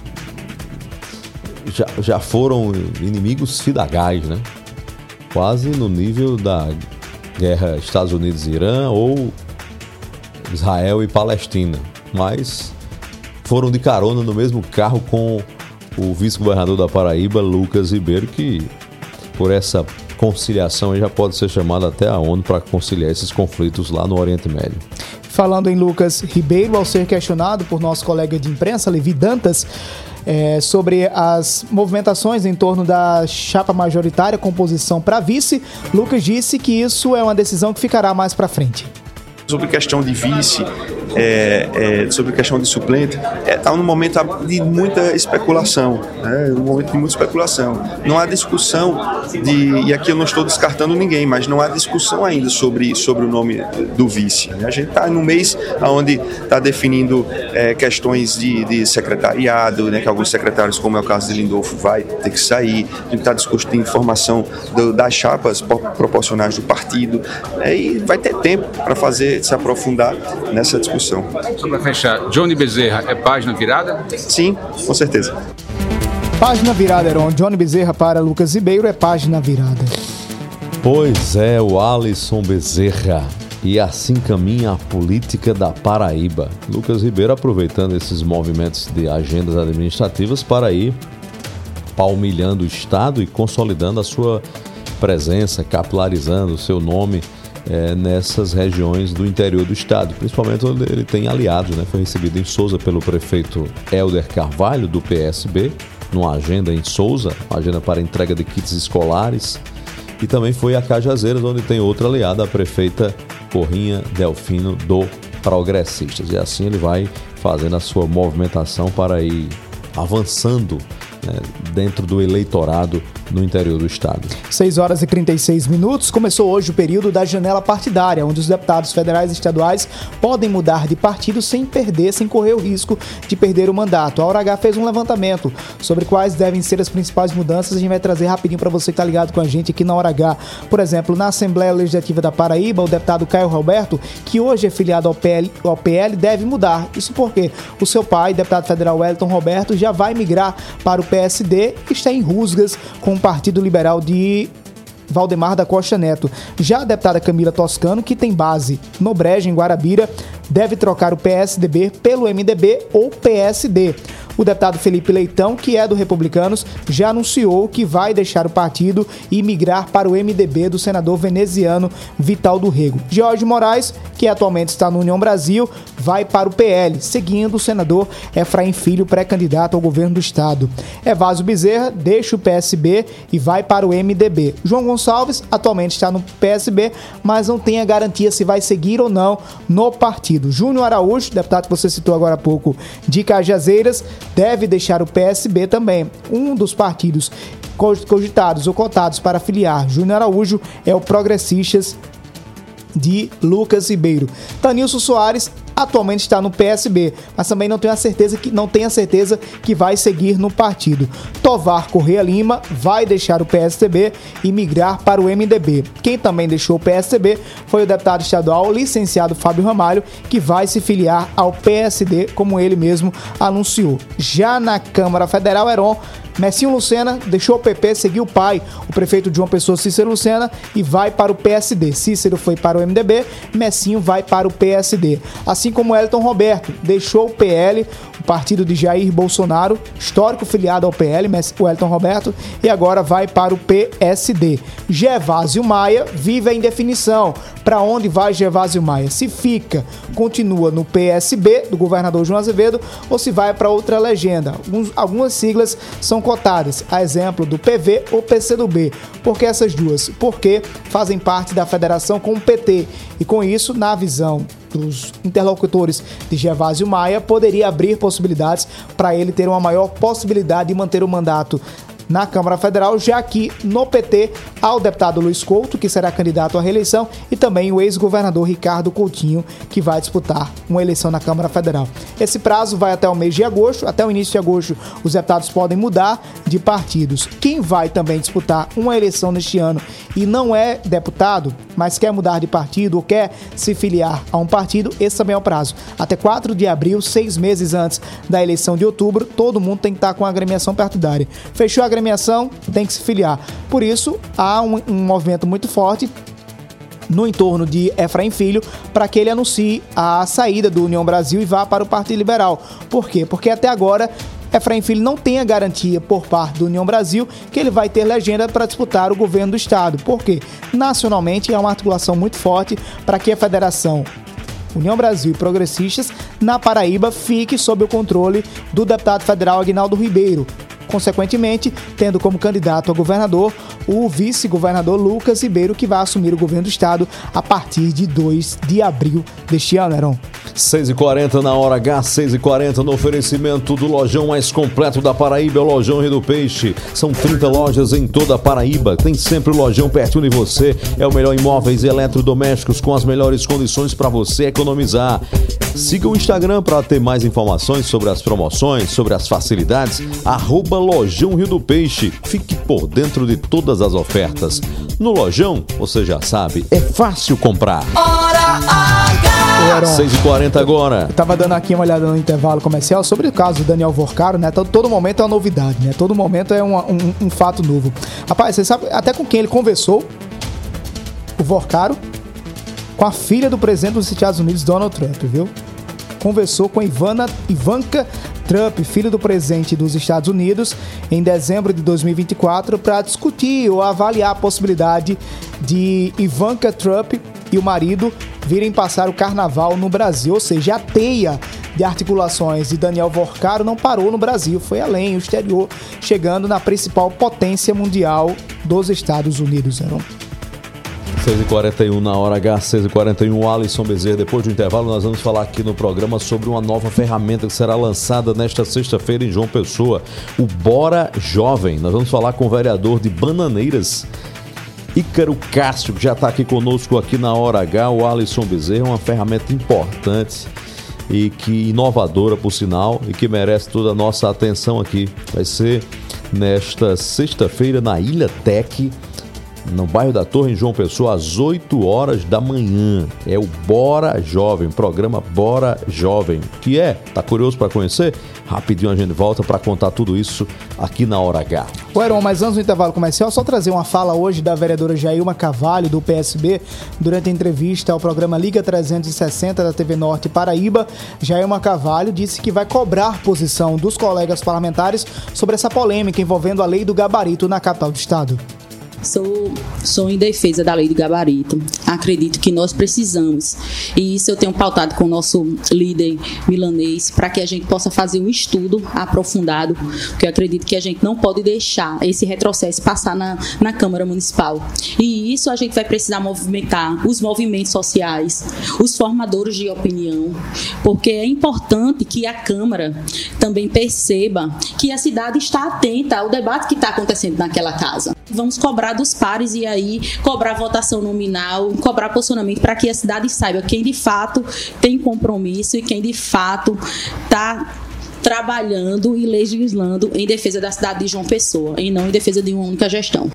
Já, já foram inimigos fidagais, né? Quase no nível da guerra Estados Unidos e Irã ou Israel e Palestina. Mas foram de carona no mesmo carro com o vice-governador da Paraíba, Lucas Ribeiro, que por essa conciliação já pode ser chamado até a ONU para conciliar esses conflitos lá no Oriente Médio. Falando em Lucas Ribeiro, ao ser questionado por nosso colega de imprensa, Levi Dantas, é, sobre as movimentações em torno da chapa majoritária, composição para vice, Lucas disse que isso é uma decisão que ficará mais para frente. Sobre questão de vice, é, é, sobre questão de suplente, está é, tá num momento de muita especulação, né? Um momento de muita especulação. Não há discussão de, e aqui eu não estou descartando ninguém, mas não há discussão ainda sobre, sobre o nome do vice. A gente está no mês onde está definindo é, questões de, de secretariado, né? Que alguns secretários, como é o caso de Lindolfo, vai ter que sair. A gente está discutindo formação do, das chapas proporcionais do partido, né? E vai ter tempo para fazer se, se aprofundar nessa discussão. Só para fechar, Johnny Bezerra é página virada? Sim, com certeza. Página virada, Heron. Johnny Bezerra para Lucas Ribeiro é página virada. Pois é, o Alisson Bezerra. E assim caminha a política da Paraíba. Lucas Ribeiro aproveitando esses movimentos de agendas administrativas para ir palmilhando o Estado e consolidando a sua presença, capilarizando o seu nome é, nessas regiões do interior do Estado. Principalmente onde ele tem aliados, né? Foi recebido em Souza pelo prefeito Helder Carvalho, do P S B, numa agenda em Souza, uma agenda para entrega de kits escolares. E também foi a Cajazeiras, onde tem outra aliada, a prefeita Corrinha Delfino, do Progressistas. E assim ele vai fazendo a sua movimentação para ir avançando, né, dentro do eleitorado no interior do estado. seis horas e trinta e seis minutos. Começou hoje o período da janela partidária, onde os deputados federais e estaduais podem mudar de partido sem perder, sem correr o risco de perder o mandato. A Hora H fez um levantamento sobre quais devem ser as principais mudanças. A gente vai trazer rapidinho para você que está ligado com a gente aqui na Hora H. Por exemplo, na Assembleia Legislativa da Paraíba, o deputado Caio Roberto, que hoje é filiado ao P L, ao P L, deve mudar. Isso porque o seu pai, deputado federal Wellington Roberto, já vai migrar para o P S D e está em rusgas com o Partido Liberal de Valdemar da Costa Neto. Já a deputada Camila Toscano, que tem base no Brejo, em Guarabira, deve trocar o P S D B pelo M D B ou P S D. O deputado Felipe Leitão, que é do Republicanos, já anunciou que vai deixar o partido e migrar para o M D B do senador veneziano Vital do Rego. Jorge Moraes, que atualmente está no União Brasil, vai para o P L, seguindo o senador Efraim Filho, pré-candidato ao governo do estado. Evásio Bezerra deixa o P S B e vai para o M D B. João Gonçalves atualmente está no P S B, mas não tem a garantia se vai seguir ou não no partido. Júnior Araújo, deputado que você citou agora há pouco, de Cajazeiras, deve deixar o P S B também. Um dos partidos cogitados ou cotados para filiar Júnior Araújo é o Progressistas de Lucas Ribeiro. Tanilson Soares atualmente está no P S B, mas também não tem a certeza que, não tem a certeza que vai seguir no partido. Tovar Correia Lima vai deixar o P S D B e migrar para o M D B. Quem também deixou o P S D B foi o deputado estadual licenciado Fábio Ramalho, que vai se filiar ao P S D, como ele mesmo anunciou. Já na Câmara Federal, Heron, Messinho Lucena deixou o P P, seguiu o pai, o prefeito de João Pessoa, Cícero Lucena, e vai para o P S D. Cícero foi para o M D B, Messinho vai para o P S D. Assim como Wellington Roberto deixou o P L, o partido de Jair Bolsonaro, histórico filiado ao P L, Wellington Roberto, e agora vai para o P S D. Gervásio Maia vive a indefinição. Para onde vai Gervásio Maia? Se fica, continua no P S B, do governador João Azevedo, ou se vai para outra legenda. Alguns, algumas siglas são cotadas, a exemplo do P V ou P C do B. Por que essas duas? Porque fazem parte da federação com o P T. E com isso, na visão dos interlocutores de Gervásio Maia, poderia abrir possibilidades para ele ter uma maior possibilidade de manter o mandato na Câmara Federal, já que no P T há o deputado Luiz Couto, que será candidato à reeleição, e também o ex-governador Ricardo Coutinho, que vai disputar uma eleição na Câmara Federal. Esse prazo vai até o mês de agosto. Até o início de agosto, os deputados podem mudar de partidos. Quem vai também disputar uma eleição neste ano e não é deputado, mas quer mudar de partido ou quer se filiar a um partido, esse também é o prazo. Até quatro de abril, seis meses antes da eleição de outubro, todo mundo tem que estar com a agremiação partidária. Fechou a agremiação, tem que se filiar. Por isso, há um, um movimento muito forte no entorno de Efraim Filho para que ele anuncie a saída do União Brasil e vá para o Partido Liberal. Por quê? Porque até agora Efraim Filho não tem a garantia por parte do União Brasil que ele vai ter legenda para disputar o governo do estado. Por quê? Nacionalmente há uma articulação muito forte para que a federação União Brasil e Progressistas na Paraíba fique sob o controle do deputado federal Aguinaldo Ribeiro. Consequentemente, tendo como candidato a governador o vice-governador Lucas Ribeiro, que vai assumir o governo do estado a partir de dois de abril deste ano, Heron. seis e quarenta na Hora H, seis e quarenta no oferecimento do lojão mais completo da Paraíba, é o Lojão Rio do Peixe. São trinta lojas em toda a Paraíba, tem sempre o lojão pertinho de você. É o melhor em imóveis e eletrodomésticos com as melhores condições para você economizar. Siga o Instagram para ter mais informações sobre as promoções, sobre as facilidades, arroba Lojão Rio do Peixe. Fique por dentro de todas as ofertas. No Lojão, você já sabe, é fácil comprar. Hora H. seis e quarenta agora. Eu tava dando aqui uma olhada no intervalo comercial sobre o caso do Daniel Vorcaro, né? Todo, todo momento é uma novidade, né? Todo momento é um, um, um fato novo. Rapaz, você sabe até com quem ele conversou? O Vorcaro? Com a filha do presidente dos Estados Unidos, Donald Trump, viu? Conversou com Ivana, Ivanka Trump, filho do presidente dos Estados Unidos, em dezembro de dois mil e vinte e quatro, para discutir ou avaliar a possibilidade de Ivanka Trump e o marido virem passar o carnaval no Brasil. Ou seja, a teia de articulações de Daniel Vorcaro não parou no Brasil, foi além, o exterior, chegando na principal potência mundial dos Estados Unidos. Eram seis e quarenta e um na hora H, seis e quarenta e um, o Alisson Bezerra. Depois do intervalo, nós vamos falar aqui no programa sobre uma nova ferramenta que será lançada nesta sexta-feira em João Pessoa, o Bora Jovem. Nós vamos falar com o vereador de Bananeiras, Ícaro Cássio, que já está aqui conosco aqui na hora H, o Alisson Bezerra. Uma ferramenta importante e que inovadora, por sinal, e que merece toda a nossa atenção aqui. Vai ser nesta sexta-feira na Ilha Tech, no bairro da Torre, em João Pessoa, às oito horas da manhã. É o Bora Jovem, programa Bora Jovem. Que é? Tá curioso para conhecer? Rapidinho a gente volta para contar tudo isso aqui na Hora H. O Heron, mas antes do intervalo comercial, só trazer uma fala hoje da vereadora Jailma Carvalho, do P S B, durante a entrevista ao programa Liga trezentos e sessenta da T V Norte Paraíba. Jailma Carvalho disse que vai cobrar posição dos colegas parlamentares sobre essa polêmica envolvendo a lei do gabarito na capital do estado. Sou, sou em defesa da lei do gabarito. Acredito que nós precisamos, e isso eu tenho pautado com o nosso líder milanês, para que a gente possa fazer um estudo aprofundado, porque eu acredito que a gente não pode deixar esse retrocesso passar na, na Câmara Municipal. E isso a gente vai precisar movimentar os movimentos sociais, os formadores de opinião, porque é importante que a Câmara também perceba que a cidade está atenta ao debate que está acontecendo naquela casa. Vamos cobrar dos pares e aí cobrar votação nominal, cobrar posicionamento para que a cidade saiba quem de fato tem compromisso e quem de fato está trabalhando e legislando em defesa da cidade de João Pessoa e não em defesa de uma única gestão.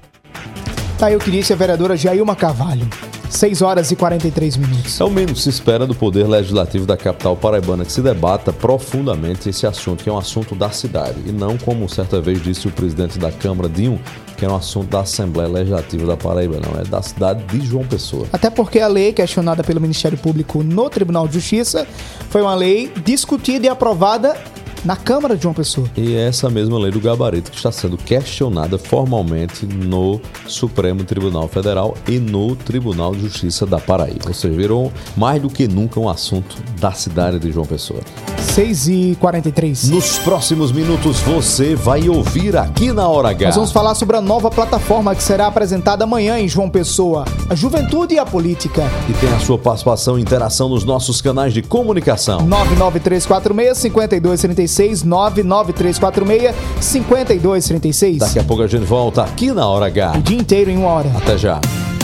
Tá aí o que disse a vereadora Jailma Carvalho. seis horas e quarenta e três minutos. É o menos que se espera do Poder Legislativo da capital paraibana, que se debata profundamente esse assunto, que é um assunto da cidade, e não, como certa vez disse o presidente da Câmara, Dinho, que é um assunto da Assembleia Legislativa da Paraíba, não, é da cidade de João Pessoa. Até porque a lei questionada pelo Ministério Público no Tribunal de Justiça foi uma lei discutida e aprovada na Câmara de João Pessoa. E é essa mesma lei do gabarito que está sendo questionada formalmente no Supremo Tribunal Federal e no Tribunal de Justiça da Paraíba. Ou seja, virou mais do que nunca um assunto da cidade de João Pessoa. seis e quarenta e três. Nos próximos minutos você vai ouvir aqui na Hora H. Nós vamos falar sobre a nova plataforma que será apresentada amanhã em João Pessoa, a Juventude e a Política. E tem a sua participação e interação nos nossos canais de comunicação. nove nove três quatro seis, cinco dois três seis, nove nove três quatro seis, cinco dois três seis. Daqui a pouco a gente volta aqui na Hora H. O dia inteiro em uma hora. Até já.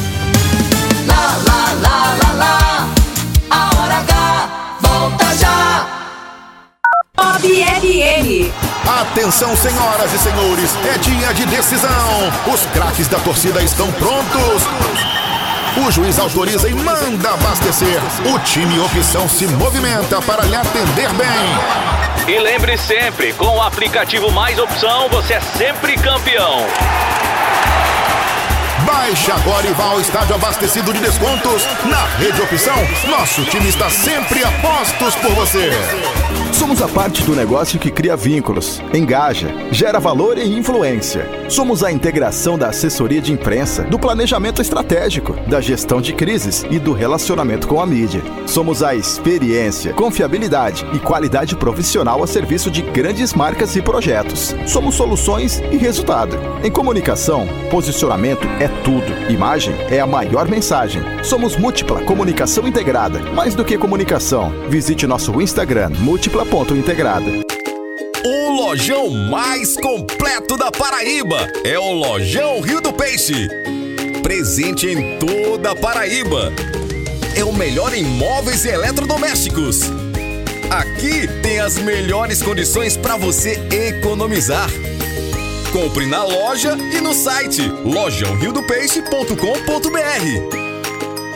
Lá, lá, lá, lá, lá. A Hora H volta já. Bob F M. Atenção, senhoras e senhores, é dia de decisão. Os craques da torcida estão prontos. O juiz autoriza e manda abastecer. O time opção se movimenta para lhe atender bem. E lembre sempre, com o aplicativo Mais Opção, você é sempre campeão. Baixe agora e vá ao estádio abastecido de descontos. Na Rede Opção, nosso time está sempre a postos por você. Somos a parte do negócio que cria vínculos, engaja, gera valor e influência. Somos a integração da assessoria de imprensa, do planejamento estratégico, da gestão de crises e do relacionamento com a mídia. Somos a experiência, confiabilidade e qualidade profissional a serviço de grandes marcas e projetos. Somos soluções e resultado. Em comunicação, posicionamento é tudo. Imagem é a maior mensagem. Somos Múltipla Comunicação Integrada. Mais do que comunicação, visite nosso Instagram, múltipla ponto integrada. O lojão mais completo da Paraíba é o Lojão Rio do Peixe. Presente em toda a Paraíba. É o melhor em móveis e eletrodomésticos. Aqui tem as melhores condições para você economizar. Compre na loja e no site lojão rio do peixe ponto com ponto br.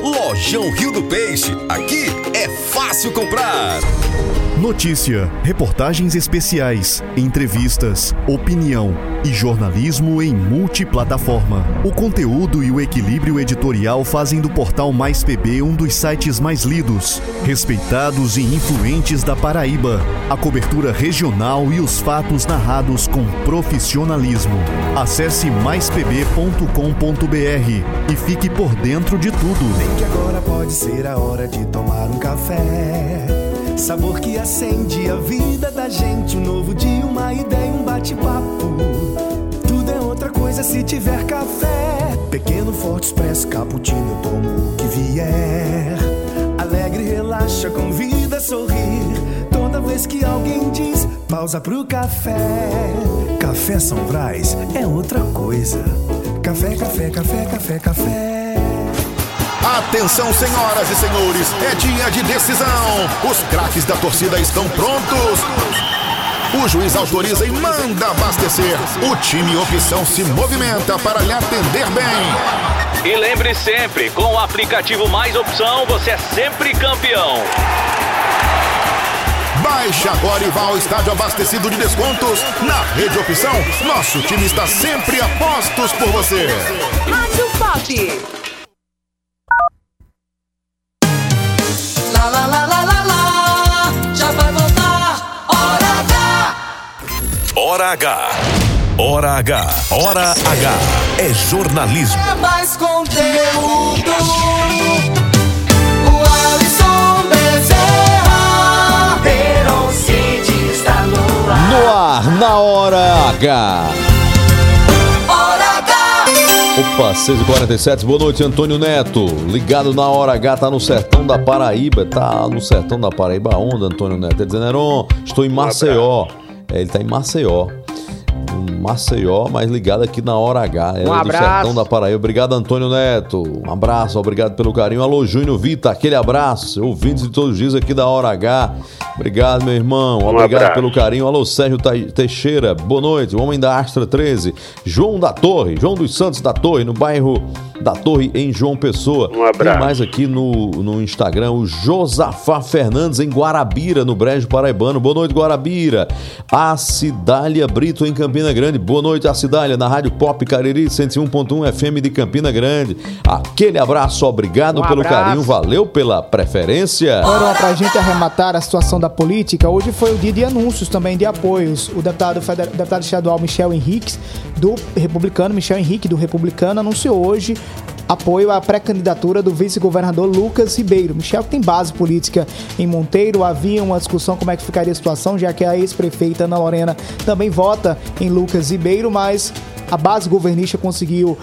Lojão Rio do Peixe. Aqui é fácil comprar. Notícia, reportagens especiais, entrevistas, opinião e jornalismo em multiplataforma. O conteúdo e o equilíbrio editorial fazem do portal Mais P B um dos sites mais lidos, respeitados e influentes da Paraíba. A cobertura regional e os fatos narrados com profissionalismo. Acesse mais p b ponto com ponto b r e fique por dentro de tudo. Vem que agora pode ser a hora de tomar um café. Sabor que acende a vida da gente. Um novo dia, uma ideia, um bate-papo. Tudo é outra coisa se tiver café. Pequeno, forte, expresso, cappuccino, eu tomo o que vier. Alegre, relaxa, convida a sorrir. Toda vez que alguém diz pausa pro café. Café São Brás é outra coisa. Café, café, café, café, café. Atenção, senhoras e senhores, é dia de decisão. Os craques da torcida estão prontos. O juiz autoriza e manda abastecer. O time opção se movimenta para lhe atender bem. E lembre sempre, com o aplicativo Mais Opção, você é sempre campeão. Baixe agora e vá ao estádio abastecido de descontos. Na Rede Opção, nosso time está sempre a postos por você. Rádio Pop. Lá, lá, lá, lá, lá, lá, já vai voltar, Hora H. Hora H. Hora H. Hora H. É jornalismo. É mais conteúdo. O Alisson Bezerra, Verocid está no ar. No ar, na Hora H. Opa, seis e quarenta e sete, boa noite, Antônio Neto. Ligado na Hora H, tá no sertão da Paraíba. Tá no sertão da Paraíba onde, Antônio Neto? Ele dizendo, Heron, estou em Maceió. É, ele tá em Maceió. Em Maceió, mas ligado aqui na Hora H. É um do sertão da Paraíba. Obrigado, Antônio Neto. Um abraço, obrigado pelo carinho. Alô, Júnior Vita, aquele abraço. Ouvintes de todos os dias aqui da Hora H. Obrigado, meu irmão. Um obrigado abraço. Pelo carinho. Alô, Sérgio Teixeira. Boa noite. O homem da Astra treze. João da Torre. João dos Santos da Torre, no bairro da Torre, em João Pessoa. Um abraço. Tem mais aqui no, no Instagram, o Josafá Fernandes, em Guarabira, no Brejo Paraibano. Boa noite, Guarabira. A Cidália Brito, em Campina Grande. Boa noite, a Cidália, na Rádio Pop Cariri, cento e um ponto um F M de Campina Grande. Aquele abraço, obrigado um pelo abraço. Carinho, valeu pela preferência. Agora, pra gente arrematar a situação da política, hoje foi o dia de anúncios também de apoios. O deputado, federal, deputado estadual Michel Henrique, do Republicano, Michel Henrique, do Republicano, anunciou hoje apoio à pré-candidatura do vice-governador Lucas Ribeiro. Michel, que tem base política em Monteiro, havia uma discussão como é que ficaria a situação, já que a ex-prefeita Ana Lorena também vota em Lucas Ribeiro, mas a base governista conseguiu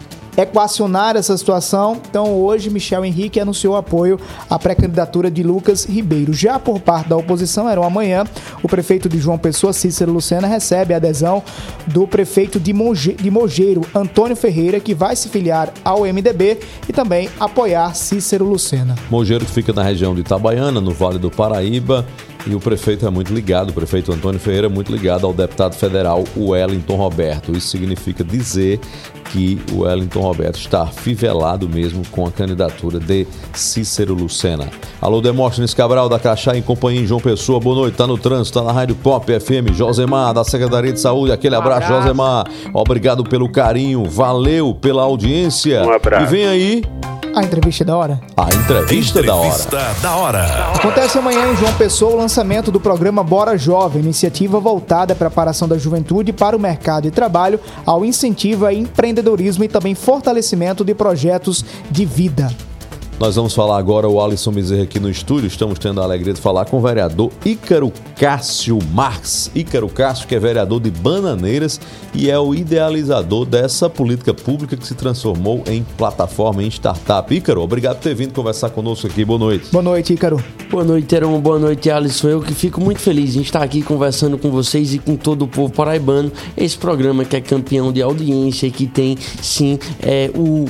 equacionar essa situação. Então hoje Michel Henrique anunciou apoio à pré-candidatura de Lucas Ribeiro. Já por parte da oposição, era amanhã, o prefeito de João Pessoa, Cícero Lucena, recebe a adesão do prefeito de, Moge, de Mogeiro, Antônio Ferreira, que vai se filiar ao M D B e também apoiar Cícero Lucena. Mogeiro, que fica na região de Itabaiana, no Vale do Paraíba, e o prefeito é muito ligado, o prefeito Antônio Ferreira é muito ligado ao deputado federal Wellington Roberto. Isso significa dizer que o Wellington Roberto está fivelado mesmo com a candidatura de Cícero Lucena. Alô, Demóstenes Cabral da Caxá, em companhia em João Pessoa, boa noite, tá no trânsito, tá na Rádio Pop F M. Josemar, da Secretaria de Saúde, aquele abraço, um abraço. Josemar, obrigado pelo carinho, valeu pela audiência. Um abraço. E vem aí a entrevista da hora. A entrevista, entrevista da hora. da hora. Acontece amanhã em João Pessoa o lançamento do programa Bora Jovem, iniciativa voltada à preparação da juventude para o mercado de trabalho, ao incentivo a empreendedorismo e também fortalecimento de projetos de vida. Nós vamos falar agora, o Alisson Bezerra aqui no estúdio, estamos tendo a alegria de falar com o vereador Ícaro Cássio Marques. Ícaro Cássio, que é vereador de Bananeiras e é o idealizador dessa política pública que se transformou em plataforma, em startup. Ícaro, obrigado por ter vindo conversar conosco aqui, boa noite. Boa noite, Ícaro. Boa noite, Heron, boa noite, Alisson. Eu que fico muito feliz em estar aqui conversando com vocês e com todo o povo paraibano. Esse programa que é campeão de audiência e que tem, sim, é, o...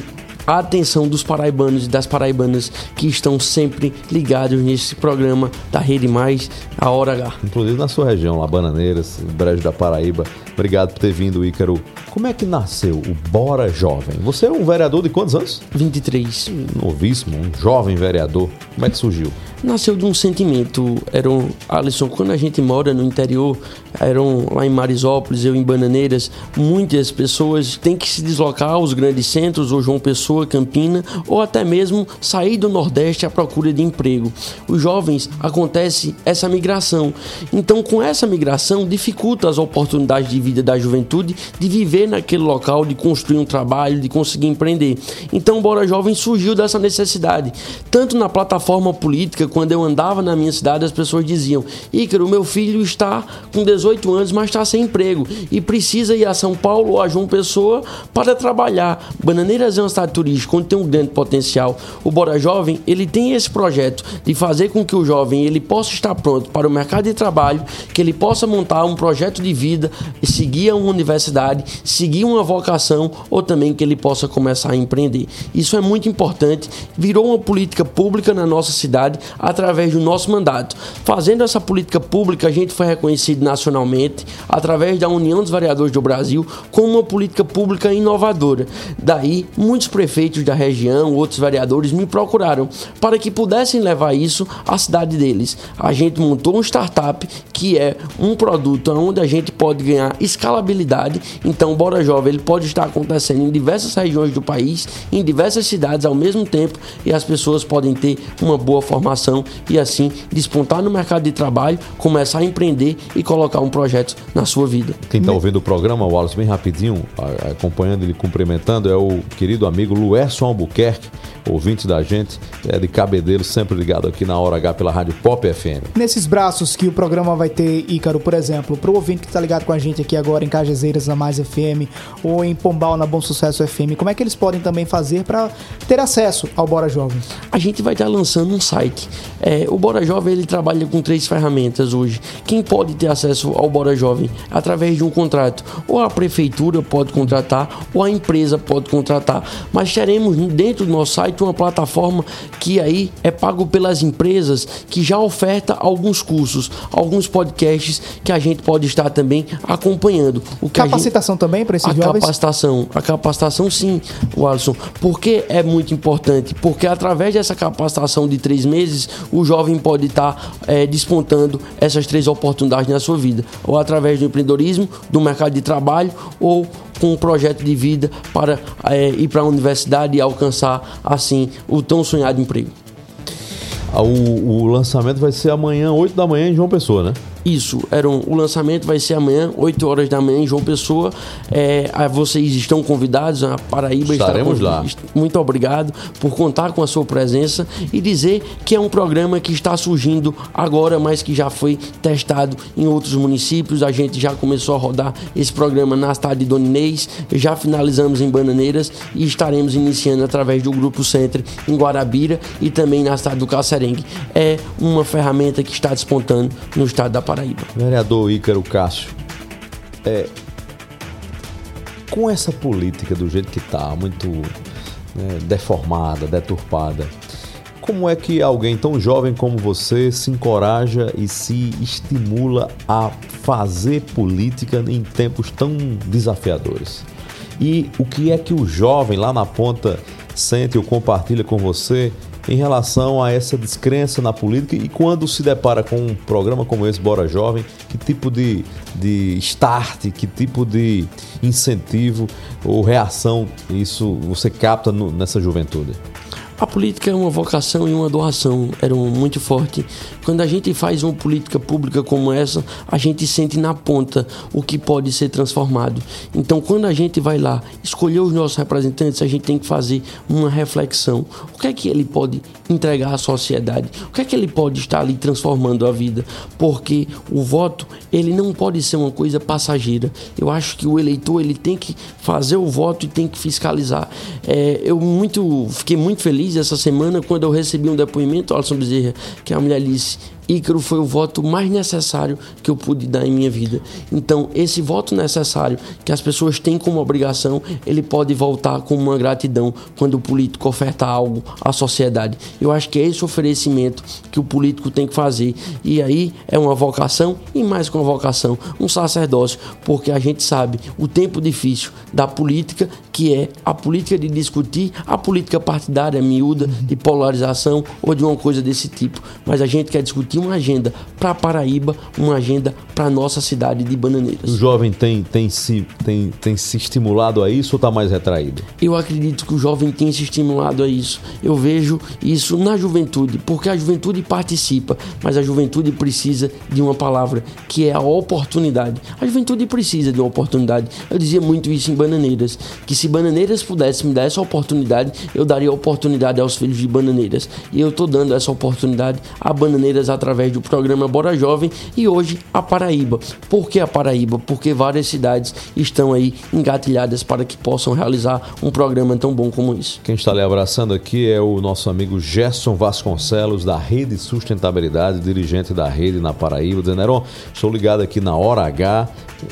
a atenção dos paraibanos e das paraibanas que estão sempre ligados nesse programa da Rede Mais, a Hora H. Inclusive na sua região, lá Bananeiras, Brejo da Paraíba. Obrigado por ter vindo, Ícaro. Como é que nasceu o Bora Jovem? Você é um vereador de quantos anos? vinte e três. Novíssimo, um jovem vereador. Como é que surgiu? Nasceu de um sentimento. Era um, Alisson, quando a gente mora no interior, eram lá em Marisópolis, eu em Bananeiras, muitas pessoas têm que se deslocar aos grandes centros, ou João Pessoa, Campina, ou até mesmo sair do Nordeste à procura de emprego. Os jovens, acontece essa migração. Então, com essa migração, dificulta as oportunidades de vida da juventude de viver naquele local, de construir um trabalho, de conseguir empreender. Então, o Bora Jovem surgiu dessa necessidade. Tanto na plataforma política, quando eu andava na minha cidade, as pessoas diziam: Ícaro, meu filho está com dezoito anos, mas está sem emprego e precisa ir a São Paulo ou a João Pessoa para trabalhar. Bananeiras é uma cidade turística onde tem um grande potencial. O Bora Jovem, ele tem esse projeto de fazer com que o jovem ele possa estar pronto para o mercado de trabalho, que ele possa montar um projeto de vida, seguir a uma universidade, seguir uma vocação, ou também que ele possa começar a empreender. Isso é muito importante, virou uma política pública na nossa cidade através do nosso mandato. Fazendo essa política pública, a gente foi reconhecido nacionalmente, através da União dos Vereadores do Brasil, como uma política pública inovadora. Daí, muitos prefeitos da região, outros vereadores me procuraram para que pudessem levar isso à cidade deles. A gente montou um startup que é um produto onde a gente pode ganhar escalabilidade. Então, o Bora Jovem ele pode estar acontecendo em diversas regiões do país, em diversas cidades ao mesmo tempo, e as pessoas podem ter uma boa formação e assim despontar no mercado de trabalho, começar a empreender e colocar um projeto na sua vida. Quem está ouvindo o programa, Wallace, bem rapidinho, acompanhando ele, cumprimentando, é o querido amigo Luerson Albuquerque, ouvinte da gente, é de Cabedelo, sempre ligado aqui na Hora H pela Rádio Pop F M. Nesses braços que o programa vai ter, Ícaro, por exemplo, para o ouvinte que está ligado com a gente aqui agora em Cajazeiras na Mais F M ou em Pombal na Bom Sucesso F M, como é que eles podem também fazer para ter acesso ao Bora Jovem? A gente vai estar lançando um site. É, o Bora Jovem ele trabalha com três ferramentas hoje. Quem pode ter acesso ao Bora Jovem? Através de um contrato. Ou a prefeitura pode contratar, ou a empresa pode contratar. Mas teremos dentro do nosso site uma plataforma que aí é pago pelas empresas, que já oferta alguns cursos, alguns podcasts que a gente pode estar também acompanhando. O que capacitação a gente... também para esses a jovens? Capacitação, a capacitação sim, Alisson. Por que é muito importante? Porque através dessa capacitação de três meses, o jovem pode estar é, despontando essas três oportunidades na sua vida, ou através do empreendedorismo, do mercado de trabalho, ou com um projeto de vida para é, ir para a universidade e alcançar assim o tão sonhado emprego. O, o lançamento vai ser amanhã, oito da manhã, em João Pessoa, né? Isso, era um, o lançamento vai ser amanhã, oito horas da manhã, em João Pessoa. É, vocês estão convidados, a Paraíba Estaremos está lá. Muito obrigado por contar com a sua presença e dizer que é um programa que está surgindo agora, mas que já foi testado em outros municípios. A gente já começou a rodar esse programa na cidade de Dona Inês, já finalizamos em Bananeiras e estaremos iniciando através do Grupo Centro em Guarabira e também na cidade do Cacerengue. É uma ferramenta que está despontando no estado da Paraíba. Vereador Ícaro Cássio, é, com essa política do jeito que está, muito né, deformada, deturpada, como é que alguém tão jovem como você se encoraja e se estimula a fazer política em tempos tão desafiadores? E o que é que o jovem lá na ponta sente ou compartilha com você em relação a essa descrença na política, e quando se depara com um programa como esse, Bora Jovem, que tipo de, de start, que tipo de incentivo ou reação isso você capta no, nessa juventude? A política é uma vocação e uma doação, era muito forte. Quando a gente faz uma política pública como essa, a gente sente na ponta o que pode ser transformado. Então, quando a gente vai lá escolher os nossos representantes, a gente tem que fazer uma reflexão. O que é que ele pode entregar à sociedade? O que é que ele pode estar ali transformando a vida? Porque o voto, ele não pode ser uma coisa passageira. Eu acho que o eleitor, ele tem que fazer o voto e tem que fiscalizar. É, eu muito, fiquei muito feliz feliz essa semana quando eu recebi um depoimento, Alisson Bezerra, que a mulher disse: Ícaro foi o voto mais necessário que eu pude dar em minha vida. Então, esse voto necessário que as pessoas têm como obrigação, ele pode voltar como uma gratidão quando o político oferta algo à sociedade. Eu acho que é esse oferecimento que o político tem que fazer. E aí é uma vocação, e mais que uma vocação, um sacerdócio, porque a gente sabe o tempo difícil da política, que é a política de discutir a política partidária miúda, de polarização ou de uma coisa desse tipo. Mas a gente quer discutir uma agenda para Paraíba, uma agenda para nossa cidade de Bananeiras. O jovem tem, tem, se, tem, tem se estimulado a isso ou está mais retraído? Eu acredito que o jovem tem se estimulado a isso. Eu vejo isso na juventude, porque a juventude participa, mas a juventude precisa de uma palavra, que é a oportunidade. A juventude precisa de uma oportunidade. Eu dizia muito isso em Bananeiras, que se Bananeiras pudesse me dar essa oportunidade, eu daria oportunidade aos filhos de Bananeiras. E eu estou dando essa oportunidade a Bananeiras através do programa Bora Jovem e hoje a Paraíba. Por que a Paraíba? Porque várias cidades estão aí engatilhadas para que possam realizar um programa tão bom como isso. Quem está lhe abraçando aqui é o nosso amigo Gerson Vasconcelos, da Rede Sustentabilidade, dirigente da rede na Paraíba. Dizendo: Heron, estou ligado aqui na Hora H,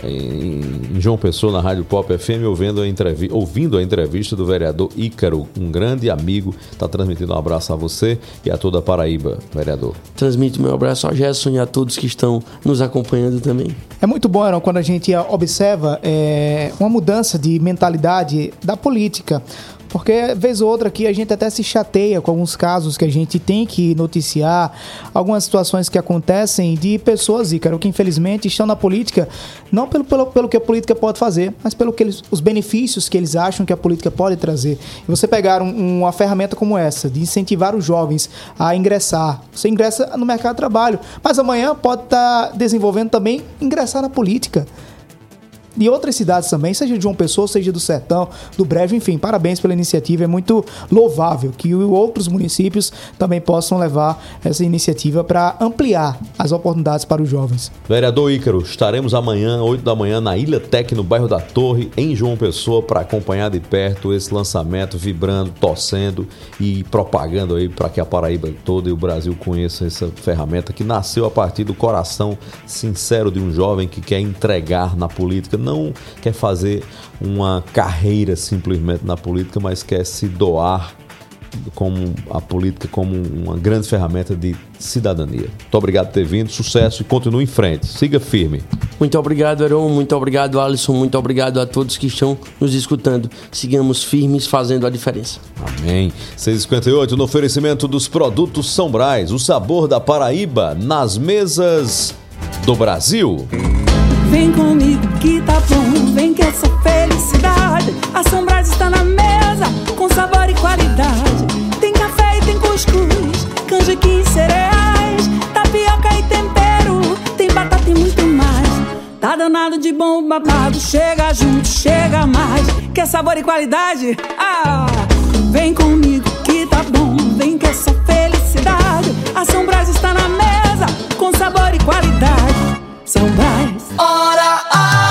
em João Pessoa, na Rádio Pop F M, ouvindo a, entrev... ouvindo a entrevista do vereador Ícaro, um grande amigo. Está transmitindo um abraço a você e a toda a Paraíba, vereador. Transmito meu abraço a Gerson e a todos que estão nos acompanhando também. É muito bom, Heron, quando a gente observa é, uma mudança de mentalidade da política. Porque, vez ou outra aqui, a gente até se chateia com alguns casos que a gente tem que noticiar, algumas situações que acontecem de pessoas, Ícaro, que infelizmente estão na política, não pelo, pelo, pelo que a política pode fazer, mas pelo que eles, os benefícios que eles acham que a política pode trazer. E você pegar um, uma ferramenta como essa, de incentivar os jovens a ingressar. Você ingressa no mercado de trabalho, mas amanhã pode estar desenvolvendo também ingressar na política. De outras cidades também, seja de João Pessoa, seja do Sertão, do Brejo, enfim, parabéns pela iniciativa, é muito louvável que outros municípios também possam levar essa iniciativa para ampliar as oportunidades para os jovens. Vereador Ícaro, estaremos amanhã, oito da manhã, na Ilha Tec, no bairro da Torre, em João Pessoa, para acompanhar de perto esse lançamento, vibrando, torcendo e propagando aí para que a Paraíba toda e o Brasil conheçam essa ferramenta que nasceu a partir do coração sincero de um jovem que quer entregar na política, não quer fazer uma carreira simplesmente na política, mas quer se doar como a política como uma grande ferramenta de cidadania. Muito obrigado por ter vindo, sucesso e continue em frente, siga firme. Muito obrigado, Heron, muito obrigado, Alisson, muito obrigado a todos que estão nos escutando. Sigamos firmes fazendo a diferença. Amém. seis e cinquenta e oito, no oferecimento dos produtos São Brás, o sabor da Paraíba nas mesas do Brasil. Vem comigo que tá bom, vem que essa felicidade, a São Brás está na mesa, com sabor e qualidade. Tem café e tem cuscuz, canjiquinha e cereais, tapioca e tempero, tem batata e muito mais. Tá danado de bom babado, chega junto, chega mais. Quer sabor e qualidade? Ah, vem comigo que tá bom, vem que essa felicidade, a São Brás está na mesa, com sabor e qualidade. São Brás. Hora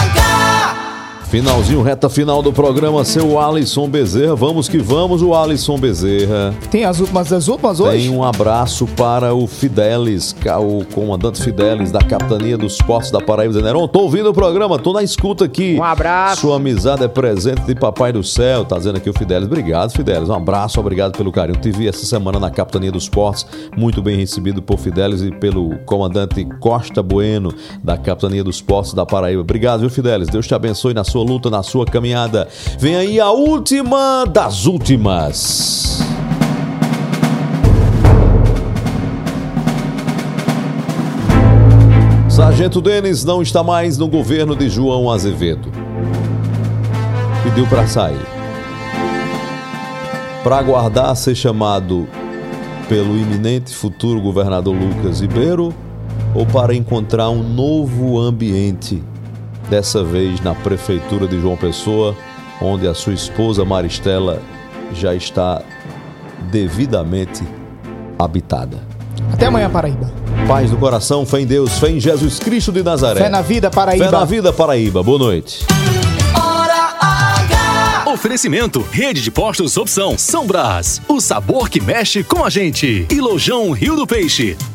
H. Finalzinho, reta final do programa, seu Alisson Bezerra. Vamos que vamos, o Alisson Bezerra. Tem as últimas, as últimas hoje? Tem um abraço para o Fidelis, o comandante Fidelis da Capitania dos Portos da Paraíba. Heron, tô ouvindo o programa, tô na escuta aqui. Um abraço. Sua amizade é presente de Papai do Céu, tá dizendo aqui o Fidelis. Obrigado, Fidelis. Um abraço, obrigado pelo carinho. Te vi essa semana na Capitania dos Portos, muito bem recebido por Fidelis e pelo comandante Costa Bueno da Capitania dos Portos da Paraíba. Obrigado, viu, Fidelis? Deus te abençoe na sua luta, na sua caminhada. Vem aí a última das últimas. Sargento Denis não está mais no governo de João Azevedo. Pediu para sair. Para aguardar ser chamado pelo iminente futuro governador Lucas Ribeiro ou para encontrar um novo ambiente, dessa vez na prefeitura de João Pessoa, onde a sua esposa Maristela já está devidamente habitada. Até amanhã, Paraíba. Paz no coração, fé em Deus, fé em Jesus Cristo de Nazaré. Fé na vida, Paraíba. Fé na vida, Paraíba. Boa noite. Hora H. Oferecimento, Rede de Postos Opção São Brás. O sabor que mexe com a gente. E Lojão Rio do Peixe.